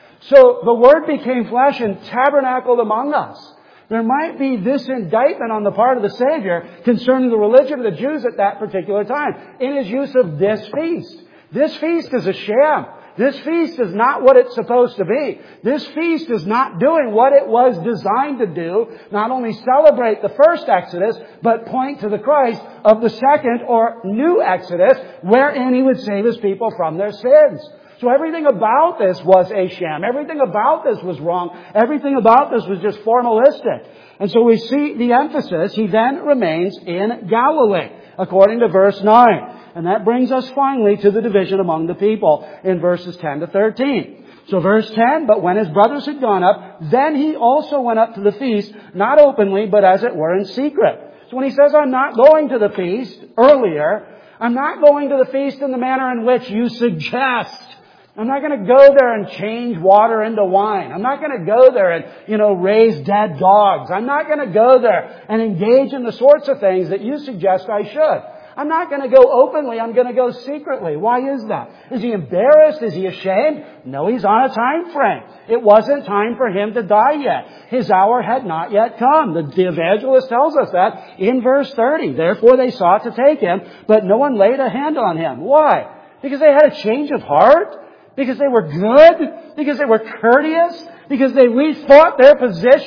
So the Word became flesh and tabernacled among us. There might be this indictment on the part of the Savior concerning the religion of the Jews at that particular time in His use of this feast. This feast is a sham. This feast is not what it's supposed to be. This feast is not doing what it was designed to do. Not only celebrate the first Exodus, but point to the Christ of the second or new Exodus, wherein He would save His people from their sins. So everything about this was a sham. Everything about this was wrong. Everything about this was just formalistic. And so we see the emphasis. He then remains in Galilee, according to verse nine. And that brings us finally to the division among the people in verses ten to thirteen. So verse ten, but when His brothers had gone up, then He also went up to the feast, not openly, but as it were in secret. So when He says, I'm not going to the feast earlier, I'm not going to the feast in the manner in which you suggest. I'm not going to go there and change water into wine. I'm not going to go there and, you know, raise dead dogs. I'm not going to go there and engage in the sorts of things that you suggest I should. I'm not going to go openly. I'm going to go secretly. Why is that? Is He embarrassed? Is He ashamed? No, He's on a time frame. It wasn't time for Him to die yet. His hour had not yet come. The, the evangelist tells us that in verse thirty. Therefore they sought to take Him, but no one laid a hand on Him. Why? Because they had a change of heart? Because they were good? Because they were courteous? Because they rethought their position?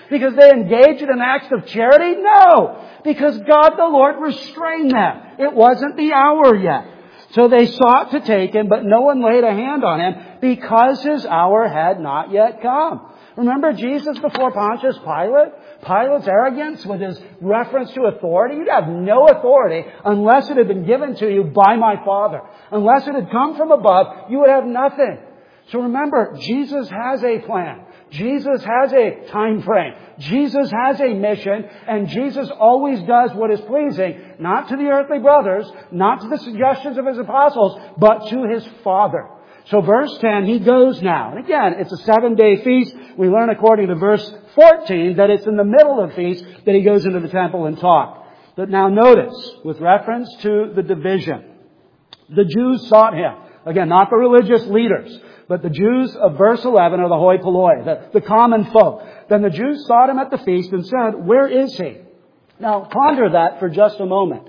Because they engaged in acts of charity? No. Because God the Lord restrained them. It wasn't the hour yet. So they sought to take him, but no one laid a hand on him because his hour had not yet come. Remember Jesus before Pontius Pilate? Pilate's arrogance with his reference to authority. You'd have no authority unless it had been given to you by my Father. Unless it had come from above, you would have nothing. So remember, Jesus has a plan. Jesus has a time frame. Jesus has a mission, and Jesus always does what is pleasing, not to the earthly brothers, not to the suggestions of his apostles, but to his Father. So verse ten, he goes now. And again, it's a seven-day feast. We learn according to verse fourteen that it's in the middle of the feast that he goes into the temple and taught. But now notice, with reference to the division, the Jews sought him. Again, not the religious leaders, but the Jews of verse eleven are the hoi polloi, the, the common folk. Then the Jews sought him at the feast and said, "Where is he?" Now, ponder that for just a moment.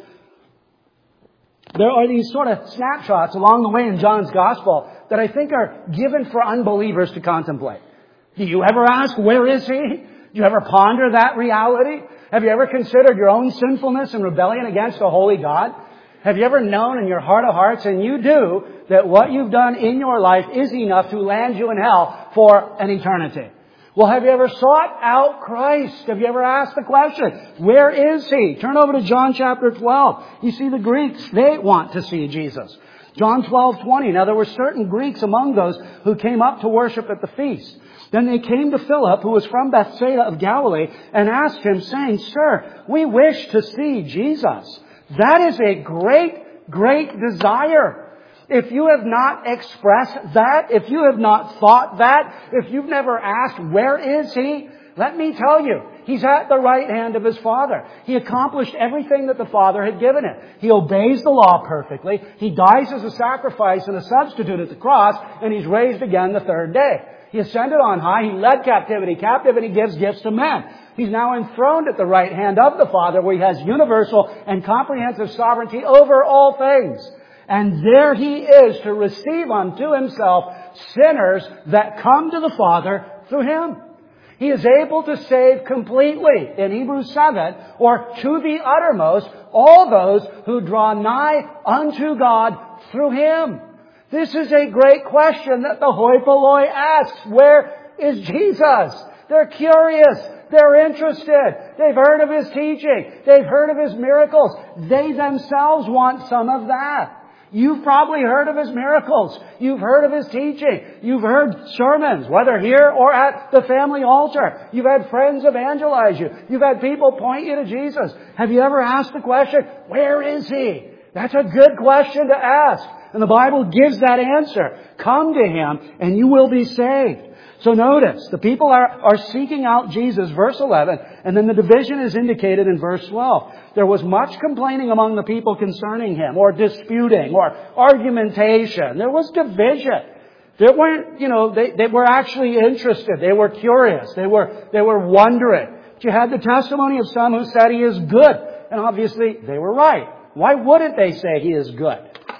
There are these sort of snapshots along the way in John's Gospel that I think are given for unbelievers to contemplate. Do you ever ask, where is he? Do you ever ponder that reality? Have you ever considered your own sinfulness and rebellion against a holy God? Have you ever known in your heart of hearts, and you do, that what you've done in your life is enough to land you in hell for an eternity? Well, have you ever sought out Christ? Have you ever asked the question, where is he? Turn over to John chapter twelve. You see the Greeks, they want to see Jesus. John twelve twenty. Now there were certain Greeks among those who came up to worship at the feast. Then they came to Philip, who was from Bethsaida of Galilee, and asked him, saying, "Sir, we wish to see Jesus." That is a great, great desire. If you have not expressed that, if you have not thought that, if you've never asked, where is he? Let me tell you, he's at the right hand of his Father. He accomplished everything that the Father had given him. He obeys the law perfectly. He dies as a sacrifice and a substitute at the cross, and he's raised again the third day. He ascended on high. He led captivity captive, and he gives gifts to men. He's now enthroned at the right hand of the Father, where he has universal and comprehensive sovereignty over all things. And there he is to receive unto himself sinners that come to the Father through him. He is able to save completely, in Hebrews seven, or to the uttermost, all those who draw nigh unto God through him. This is a great question that the hoi polloi asks. Where is Jesus? They're curious. They're interested. They've heard of his teaching. They've heard of his miracles. They themselves want some of that. You've probably heard of his miracles. You've heard of his teaching. You've heard sermons, whether here or at the family altar. You've had friends evangelize you. You've had people point you to Jesus. Have you ever asked the question, where is he? That's a good question to ask. And the Bible gives that answer. Come to him and you will be saved. So notice, the people are, are seeking out Jesus, verse eleven, and then the division is indicated in verse twelve. There was much complaining among the people concerning him, or disputing, or argumentation. There was division. They weren't, you know, they, they were actually interested. They were curious. They were, they were wondering. But you had the testimony of some who said he is good. And obviously, they were right. Why wouldn't they say he is good?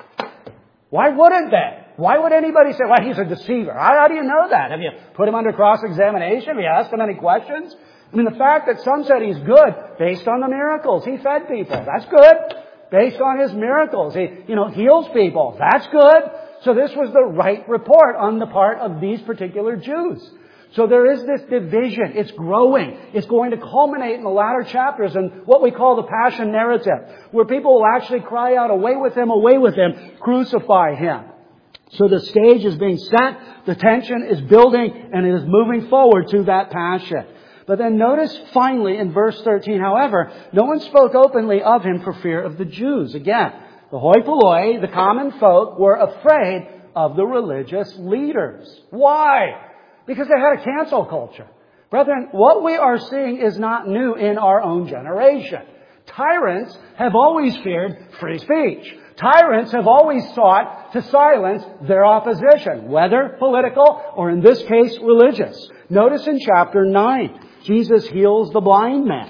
Why wouldn't they? Why would anybody say, well, he's a deceiver? How, how do you know that? Have you put him under cross-examination? Have you asked him any questions? I mean, the fact that some said he's good based on the miracles. He fed people. That's good. Based on his miracles. He, you know, heals people. That's good. So this was the right report on the part of these particular Jews. So there is this division. It's growing. It's going to culminate in the latter chapters in what we call the Passion narrative, where people will actually cry out, away with him, away with him, crucify him. So the stage is being set, the tension is building, and it is moving forward to that passion. But then notice finally in verse thirteen, however, no one spoke openly of him for fear of the Jews. Again, the hoi polloi, the common folk, were afraid of the religious leaders. Why? Because they had a cancel culture. Brethren, what we are seeing is not new in our own generation. Tyrants have always feared free speech. Tyrants have always sought to silence their opposition, whether political or, in this case, religious. Notice in chapter nine, Jesus heals the blind man.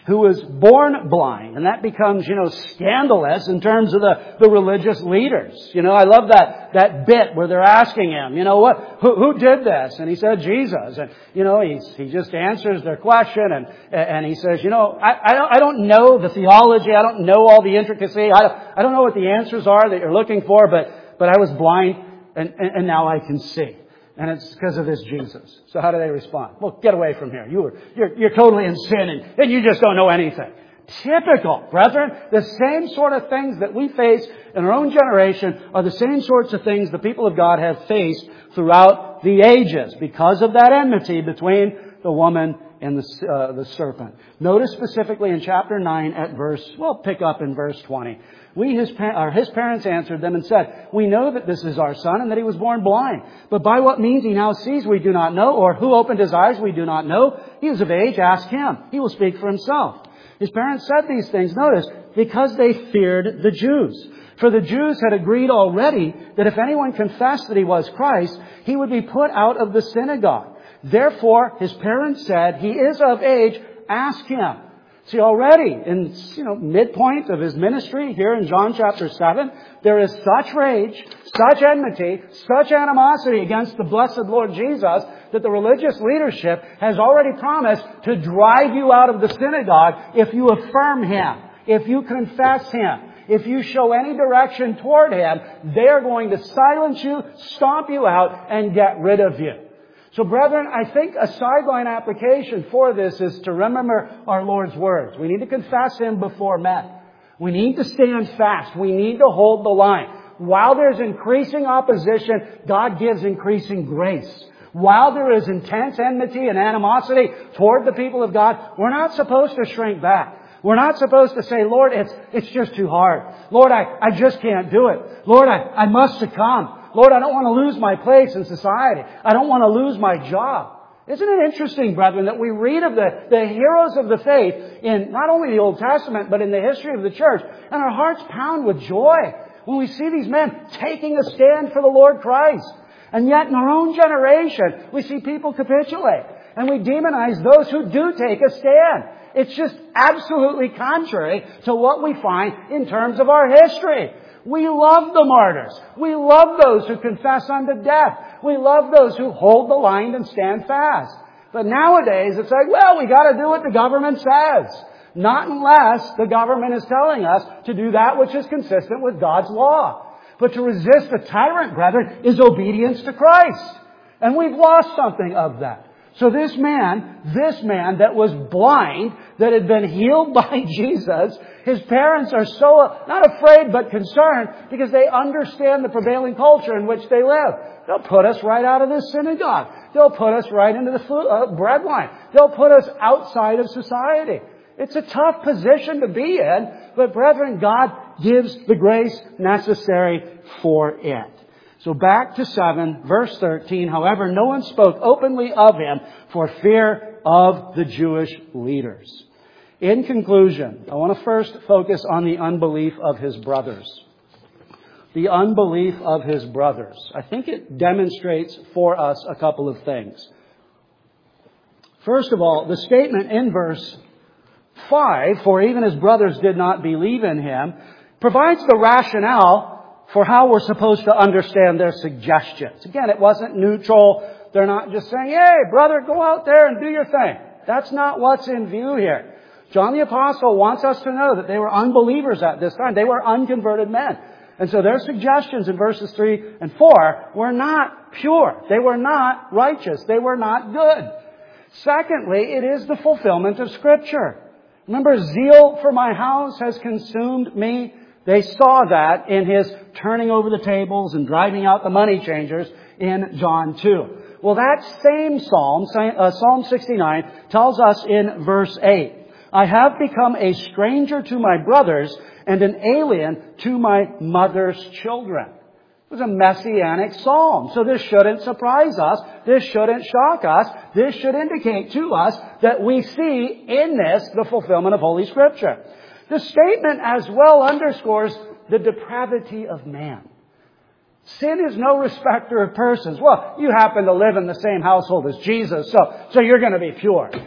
who was born blind. And that becomes, you know, scandalous in terms of the, the religious leaders. You know, I love that, that bit where they're asking him, you know, what, who, who did this? And he said, Jesus. And, you know, he, he just answers their question and, and he says, you know, I, I don't, I don't know the theology. I don't know all the intricacy. I don't, I don't know what the answers are that you're looking for, but, but I was blind and, and, and now I can see. And it's because of this Jesus. So how do they respond? Well, get away from here. You were, you're, you're totally in sin and, and you just don't know anything. Typical, brethren. The same sort of things that we face in our own generation are the same sorts of things the people of God have faced throughout the ages because of that enmity between the woman and the, uh, the serpent. Notice specifically in chapter nine at verse, well, pick up in verse twenty. We, his, or his parents answered them and said, we know that this is our son and that he was born blind. But by what means he now sees we do not know, or who opened his eyes we do not know. He is of age, ask him. He will speak for himself. His parents said these things, notice, because they feared the Jews. For the Jews had agreed already that if anyone confessed that he was Christ, he would be put out of the synagogue. Therefore, his parents said, he is of age, ask him. See, already in, you know, midpoint of his ministry here in John chapter seven, there is such rage, such enmity, such animosity against the blessed Lord Jesus that the religious leadership has already promised to drive you out of the synagogue if you affirm him, if you confess him. If you show any direction toward him, they are going to silence you, stomp you out, and get rid of you. So brethren, I think a sideline application for this is to remember our Lord's words. We need to confess him before men. We need to stand fast. We need to hold the line. While there's increasing opposition, God gives increasing grace. While there is intense enmity and animosity toward the people of God, we're not supposed to shrink back. We're not supposed to say, Lord, it's, it's just too hard. Lord, I, I just can't do it. Lord, I, I must succumb. Lord, I don't want to lose my place in society. I don't want to lose my job. Isn't it interesting, brethren, that we read of the, the heroes of the faith in not only the Old Testament, but in the history of the church, and our hearts pound with joy when we see these men taking a stand for the Lord Christ. And yet in our own generation, we see people capitulate, and we demonize those who do take a stand. It's just absolutely contrary to what we find in terms of our history. We love the martyrs. We love those who confess unto death. We love those who hold the line and stand fast. But nowadays, it's like, well, we got to do what the government says. Not unless the government is telling us to do that which is consistent with God's law. But to resist a tyrant, brethren, is obedience to Christ. And we've lost something of that. So this man, this man that was blind, that had been healed by Jesus, his parents are so, not afraid, but concerned because they understand the prevailing culture in which they live. They'll put us right out of this synagogue. They'll put us right into the food, uh, bread line. They'll put us outside of society. It's a tough position to be in, but brethren, God gives the grace necessary for it. So back to seven, verse thirteen. However, no one spoke openly of him for fear of the Jewish leaders. In conclusion, I want to first focus on the unbelief of his brothers. The unbelief of his brothers. I think it demonstrates for us a couple of things. First of all, the statement in verse five, for even his brothers did not believe in him, provides the rationale for how we're supposed to understand their suggestions. Again, it wasn't neutral. They're not just saying, hey, brother, go out there and do your thing. That's not what's in view here. John the Apostle wants us to know that they were unbelievers at this time. They were unconverted men. And so their suggestions in verses three and four were not pure. They were not righteous. They were not good. Secondly, it is the fulfillment of Scripture. Remember, zeal for my house has consumed me. They saw that in his turning over the tables and driving out the money changers in John two. Well, that same psalm, uh, Psalm sixty-nine, tells us in verse eight, I have become a stranger to my brothers and an alien to my mother's children. It was a messianic psalm. So this shouldn't surprise us. This shouldn't shock us. This should indicate to us that we see in this the fulfillment of Holy Scripture. The statement as well underscores the depravity of man. Sin is no respecter of persons. Well, you happen to live in the same household as Jesus, so, so you're going to be pure.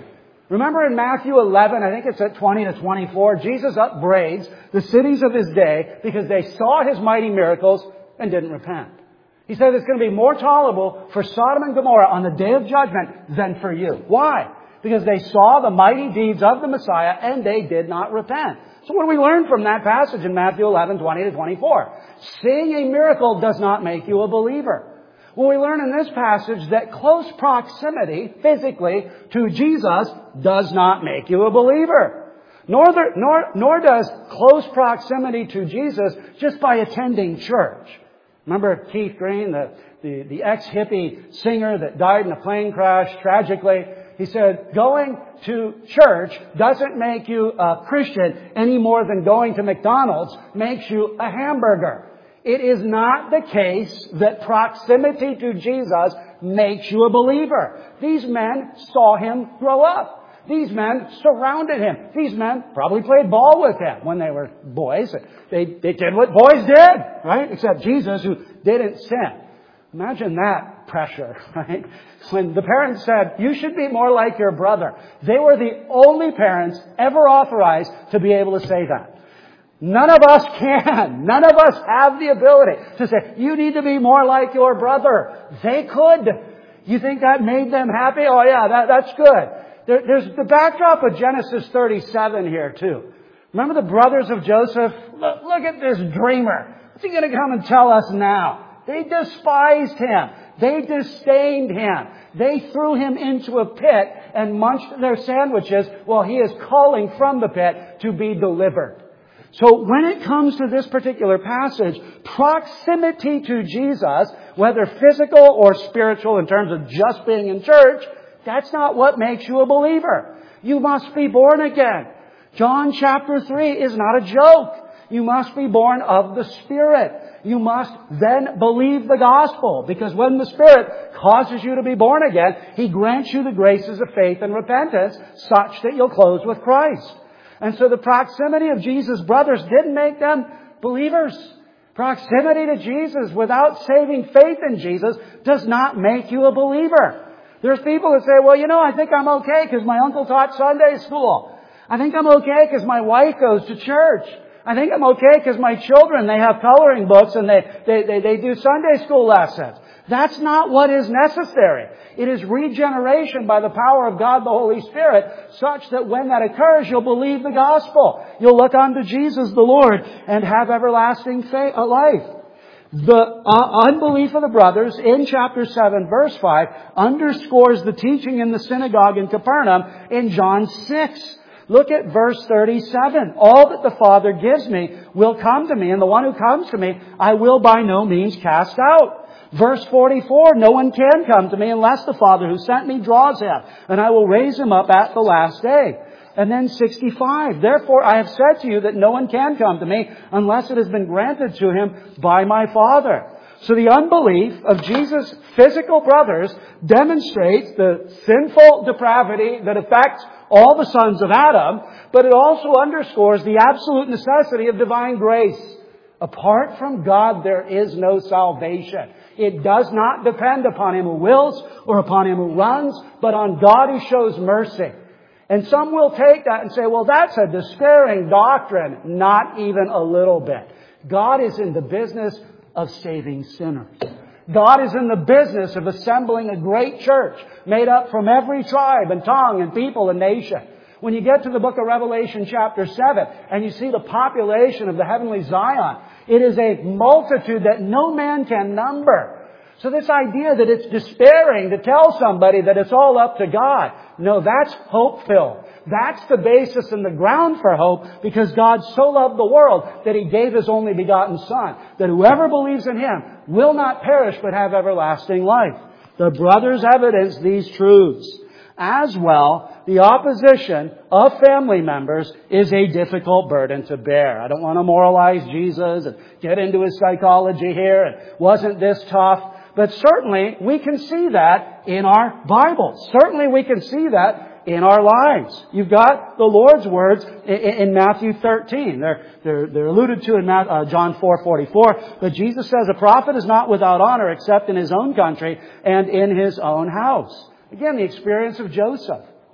Remember in Matthew eleven, I think it's at twenty to twenty-four, Jesus upbraids the cities of his day because they saw his mighty miracles and didn't repent. He said it's going to be more tolerable for Sodom and Gomorrah on the day of judgment than for you. Why? Because they saw the mighty deeds of the Messiah and they did not repent. So what do we learn from that passage in Matthew eleven, twenty to twenty-four? Seeing a miracle does not make you a believer. Well, we learn in this passage that close proximity, physically, to Jesus does not make you a believer. Nor, the, nor, nor does close proximity to Jesus just by attending church. Remember Keith Green, the, the, the ex-hippie singer that died in a plane crash tragically? He said, going to church doesn't make you a Christian any more than going to McDonald's makes you a hamburger. It is not the case that proximity to Jesus makes you a believer. These men saw him grow up. These men surrounded him. These men probably played ball with him when they were boys. They, they did what boys did, right? Except Jesus, who didn't sin. Imagine that pressure, right? When the parents said, you should be more like your brother. They were the only parents ever authorized to be able to say that. None of us can. None of us have the ability to say, you need to be more like your brother. They could. You think that made them happy? Oh yeah, that, that's good. There, there's the backdrop of Genesis thirty-seven here too. Remember the brothers of Joseph? Look, look at this dreamer. What's he going to come and tell us now? They despised him. They disdained him. They threw him into a pit and munched their sandwiches while he is calling from the pit to be delivered. So when it comes to this particular passage, proximity to Jesus, whether physical or spiritual in terms of just being in church, that's not what makes you a believer. You must be born again. John chapter three is not a joke. You must be born of the Spirit. You must then believe the gospel, because when the Spirit causes you to be born again, He grants you the graces of faith and repentance such that you'll close with Christ. And so the proximity of Jesus' brothers didn't make them believers. Proximity to Jesus without saving faith in Jesus does not make you a believer. There's people that say, well, you know, I think I'm okay because my uncle taught Sunday school. I think I'm okay because my wife goes to church. I think I'm okay because my children, they have coloring books and they, they, they, they do Sunday school lessons. That's not what is necessary. It is regeneration by the power of God the Holy Spirit, such that when that occurs, you'll believe the gospel. You'll look unto Jesus the Lord and have everlasting faith, uh, life. The uh, unbelief of the brothers in chapter seven, verse five, underscores the teaching in the synagogue in Capernaum in John six. Look at verse thirty-seven. All that the Father gives me will come to me, and the one who comes to me I will by no means cast out. Verse forty-four, no one can come to me unless the Father who sent me draws him, and I will raise him up at the last day. And then sixty-five, therefore I have said to you that no one can come to me unless it has been granted to him by my Father. So the unbelief of Jesus' physical brothers demonstrates the sinful depravity that affects all the sons of Adam, but it also underscores the absolute necessity of divine grace. Apart from God, there is no salvation. It does not depend upon him who wills or upon him who runs, but on God who shows mercy. And some will take that and say, well, that's a despairing doctrine. Not even a little bit. God is in the business of saving sinners. God is in the business of assembling a great church made up from every tribe and tongue and people and nation. When you get to the book of Revelation chapter seven and you see the population of the heavenly Zion, it is a multitude that no man can number. So this idea that it's despairing to tell somebody that it's all up to God, no, that's hope-filled. That's the basis and the ground for hope, because God so loved the world that He gave His only begotten Son, that whoever believes in Him will not perish but have everlasting life. The brothers evidence these truths. As well, the opposition of family members is a difficult burden to bear. I don't want to moralize Jesus and get into His psychology here. And wasn't this tough? But certainly we can see that in our Bible. Certainly we can see that in our lives. You've got the Lord's words in Matthew thirteen. They're, they're, they're alluded to in John four forty-four. But Jesus says, a prophet is not without honor except in his own country and in his own house. Again, the experience of Joseph.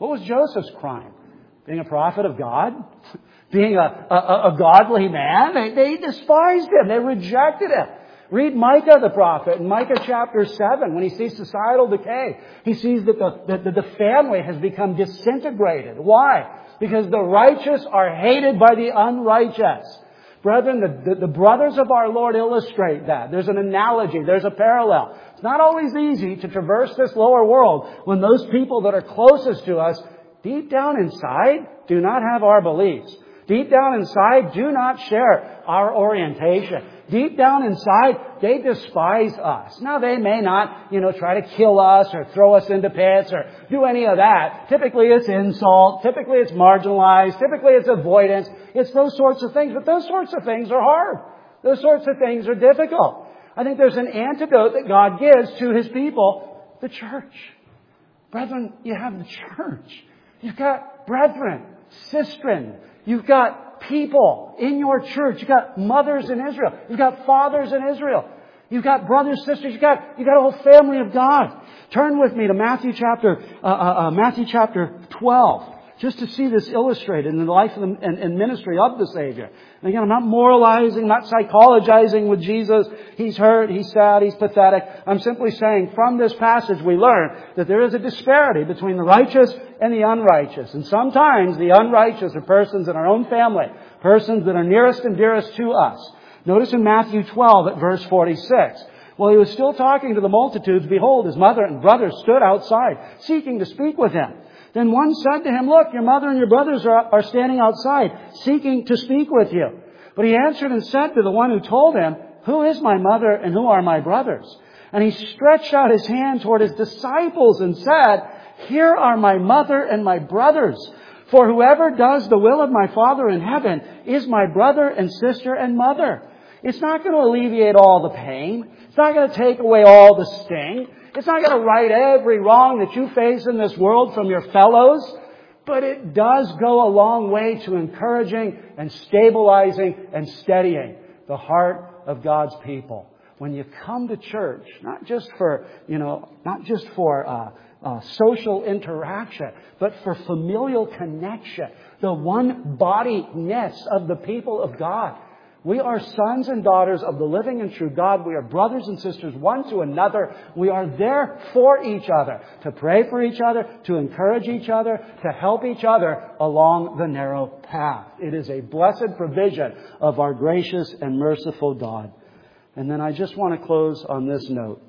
What was Joseph's crime? Being a prophet of God? Being a, a, a godly man? They, they despised him. They rejected him. Read Micah the prophet in Micah chapter seven. When he sees societal decay, he sees that the, that the family has become disintegrated. Why? Because the righteous are hated by the unrighteous. Brethren, the, the, the brothers of our Lord illustrate that. There's an analogy. There's a parallel. It's not always easy to traverse this lower world when those people that are closest to us, deep down inside, do not have our beliefs. Deep down inside, do not share our orientation. Deep down inside, they despise us. Now, they may not, you know, try to kill us or throw us into pits or do any of that. Typically, it's insult. Typically, it's marginalized. Typically, it's avoidance. It's those sorts of things. But those sorts of things are hard. Those sorts of things are difficult. I think there's an antidote that God gives to His people, the church. Brethren, you have the church. You've got brethren, sistren. You've got people in your church. You've got mothers in Israel. You've got fathers in Israel. You've got brothers, sisters. You've got, you've got a whole family of God. Turn with me to Matthew chapter, uh, uh, Matthew chapter twelve. Just to see this illustrated in the life of the, and, and ministry of the Savior. And again, I'm not moralizing, not psychologizing with Jesus. He's hurt, He's sad, He's pathetic. I'm simply saying from this passage we learn that there is a disparity between the righteous and the unrighteous. And sometimes the unrighteous are persons in our own family, persons that are nearest and dearest to us. Notice in Matthew twelve at verse forty-six. While He was still talking to the multitudes, behold, His mother and brothers stood outside, seeking to speak with Him. Then one said to Him, look, your mother and your brothers are, are standing outside, seeking to speak with you. But He answered and said to the one who told him, who is my mother and who are my brothers? And He stretched out His hand toward His disciples and said, here are my mother and my brothers. For whoever does the will of my Father in heaven is my brother and sister and mother. It's not going to alleviate all the pain. It's not going to take away all the sting. It's not going to right every wrong that you face in this world from your fellows. But it does go a long way to encouraging and stabilizing and steadying the heart of God's people. When you come to church, not just for, you know, not just for uh, uh, social interaction, but for familial connection, the one bodiness of the people of God. We are sons and daughters of the living and true God. We are brothers and sisters one to another. We are there for each other, to pray for each other, to encourage each other, to help each other along the narrow path. It is a blessed provision of our gracious and merciful God. And then I just want to close on this note.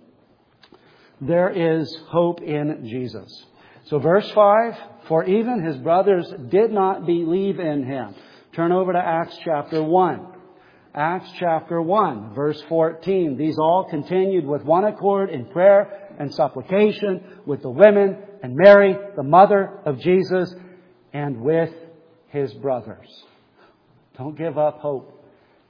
There is hope in Jesus. So verse five, for even His brothers did not believe in Him. Turn over to Acts chapter one. Acts chapter one, verse fourteen. These all continued with one accord in prayer and supplication with the women and Mary, the mother of Jesus, and with His brothers. Don't give up hope.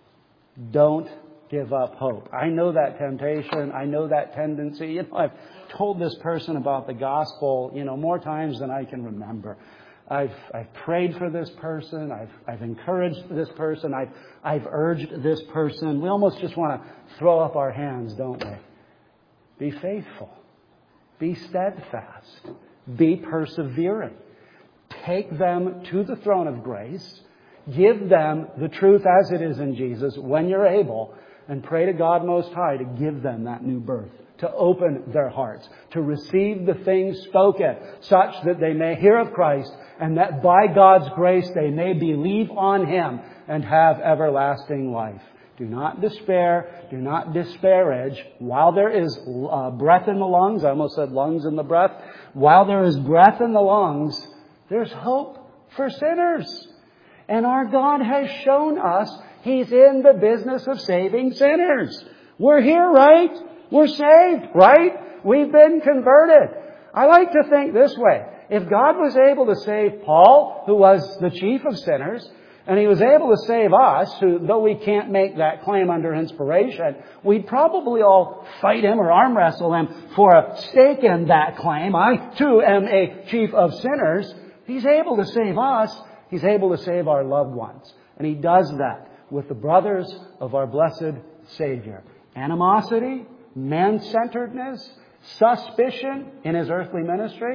Don't give up hope. I know that temptation. I know that tendency. You know, I've told this person about the gospel, you know, more times than I can remember. I've, I've prayed for this person. I've, I've encouraged this person. I've, I've urged this person. We almost just want to throw up our hands, don't we? Be faithful. Be steadfast. Be persevering. Take them to the throne of grace. Give them the truth as it is in Jesus when you're able. And pray to God Most High to give them that new birth. To open their hearts. To receive the things spoken. Such that they may hear of Christ. And that by God's grace they may believe on Him and have everlasting life. Do not despair. Do not disparage. While there is uh, breath in the lungs, I almost said lungs in the breath. While there is breath in the lungs, there's hope for sinners. And our God has shown us He's in the business of saving sinners. We're here, right? We're saved, right? We've been converted. I like to think this way. If God was able to save Paul, who was the chief of sinners, and He was able to save us, who, though we can't make that claim under inspiration, we'd probably all fight Him or arm wrestle Him for a stake in that claim. I, too, am a chief of sinners. He's able to save us. He's able to save our loved ones. And He does that with the brothers of our blessed Savior. Animosity, man-centeredness, suspicion in His earthly ministry,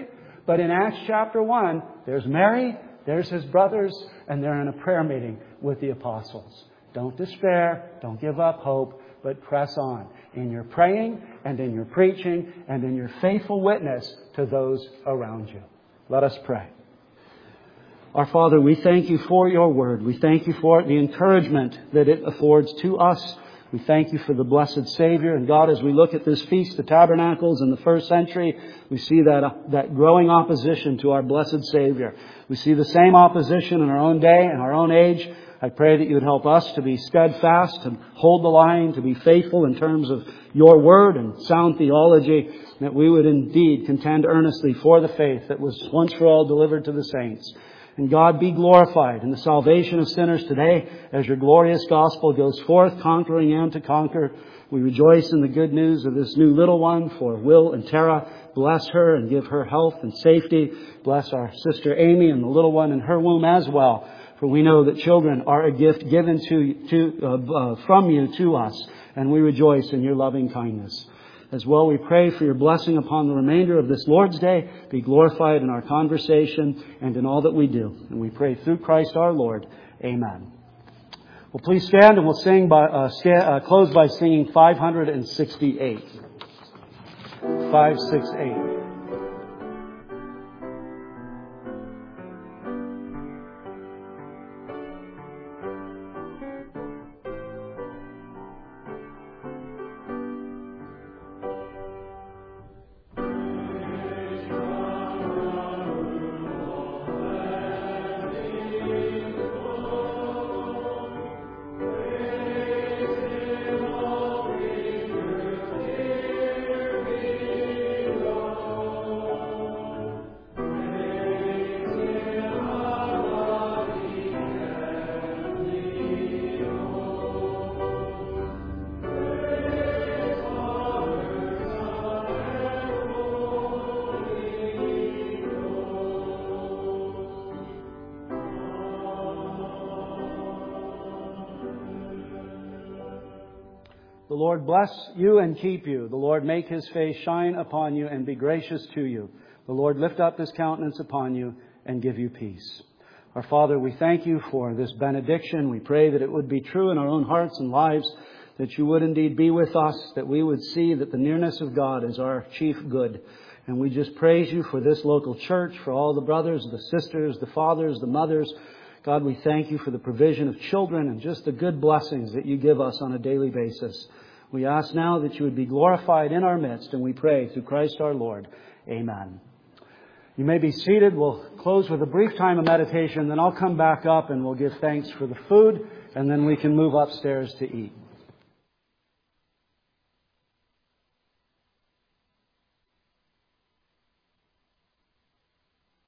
But in Acts chapter one, there's Mary, there's his brothers, and they're in a prayer meeting with the apostles. Don't despair. Don't give up hope, but press on in your praying and in your preaching and in your faithful witness to those around you. Let us pray. Our Father, we thank you for your word. We thank you for the encouragement that it affords to us. We thank you for the blessed Savior. And God, as we look at this Feast of Tabernacles in the first century, we see that, uh, that growing opposition to our blessed Savior. We see the same opposition in our own day and our own age. I pray that you would help us to be steadfast, to hold the line, to be faithful in terms of your word and sound theology, that we would indeed contend earnestly for the faith that was once for all delivered to the saints. And God, be glorified in the salvation of sinners today as your glorious gospel goes forth, conquering and to conquer. We rejoice in the good news of this new little one for Will and Tara. Bless her and give her health and safety. Bless our sister Amy and the little one in her womb as well. For we know that children are a gift given to, to uh, uh, from you to us. And we rejoice in your loving kindness. As well, we pray for your blessing upon the remainder of this Lord's Day. Be glorified in our conversation and in all that we do. And we pray through Christ our Lord. Amen. Well, please stand and we'll sing by, uh, stand, uh, close by singing five sixty-eight. five sixty-eight. The Lord bless you and keep you. The Lord make his face shine upon you and be gracious to you. The Lord lift up his countenance upon you and give you peace. Our Father, we thank you for this benediction. We pray that it would be true in our own hearts and lives, that you would indeed be with us, that we would see that the nearness of God is our chief good. And we just praise you for this local church, for all the brothers, the sisters, the fathers, the mothers. God, we thank you for the provision of children and just the good blessings that you give us on a daily basis. We ask now that you would be glorified in our midst, and we pray through Christ our Lord. Amen. You may be seated. We'll close with a brief time of meditation, then I'll come back up and we'll give thanks for the food, and then we can move upstairs to eat.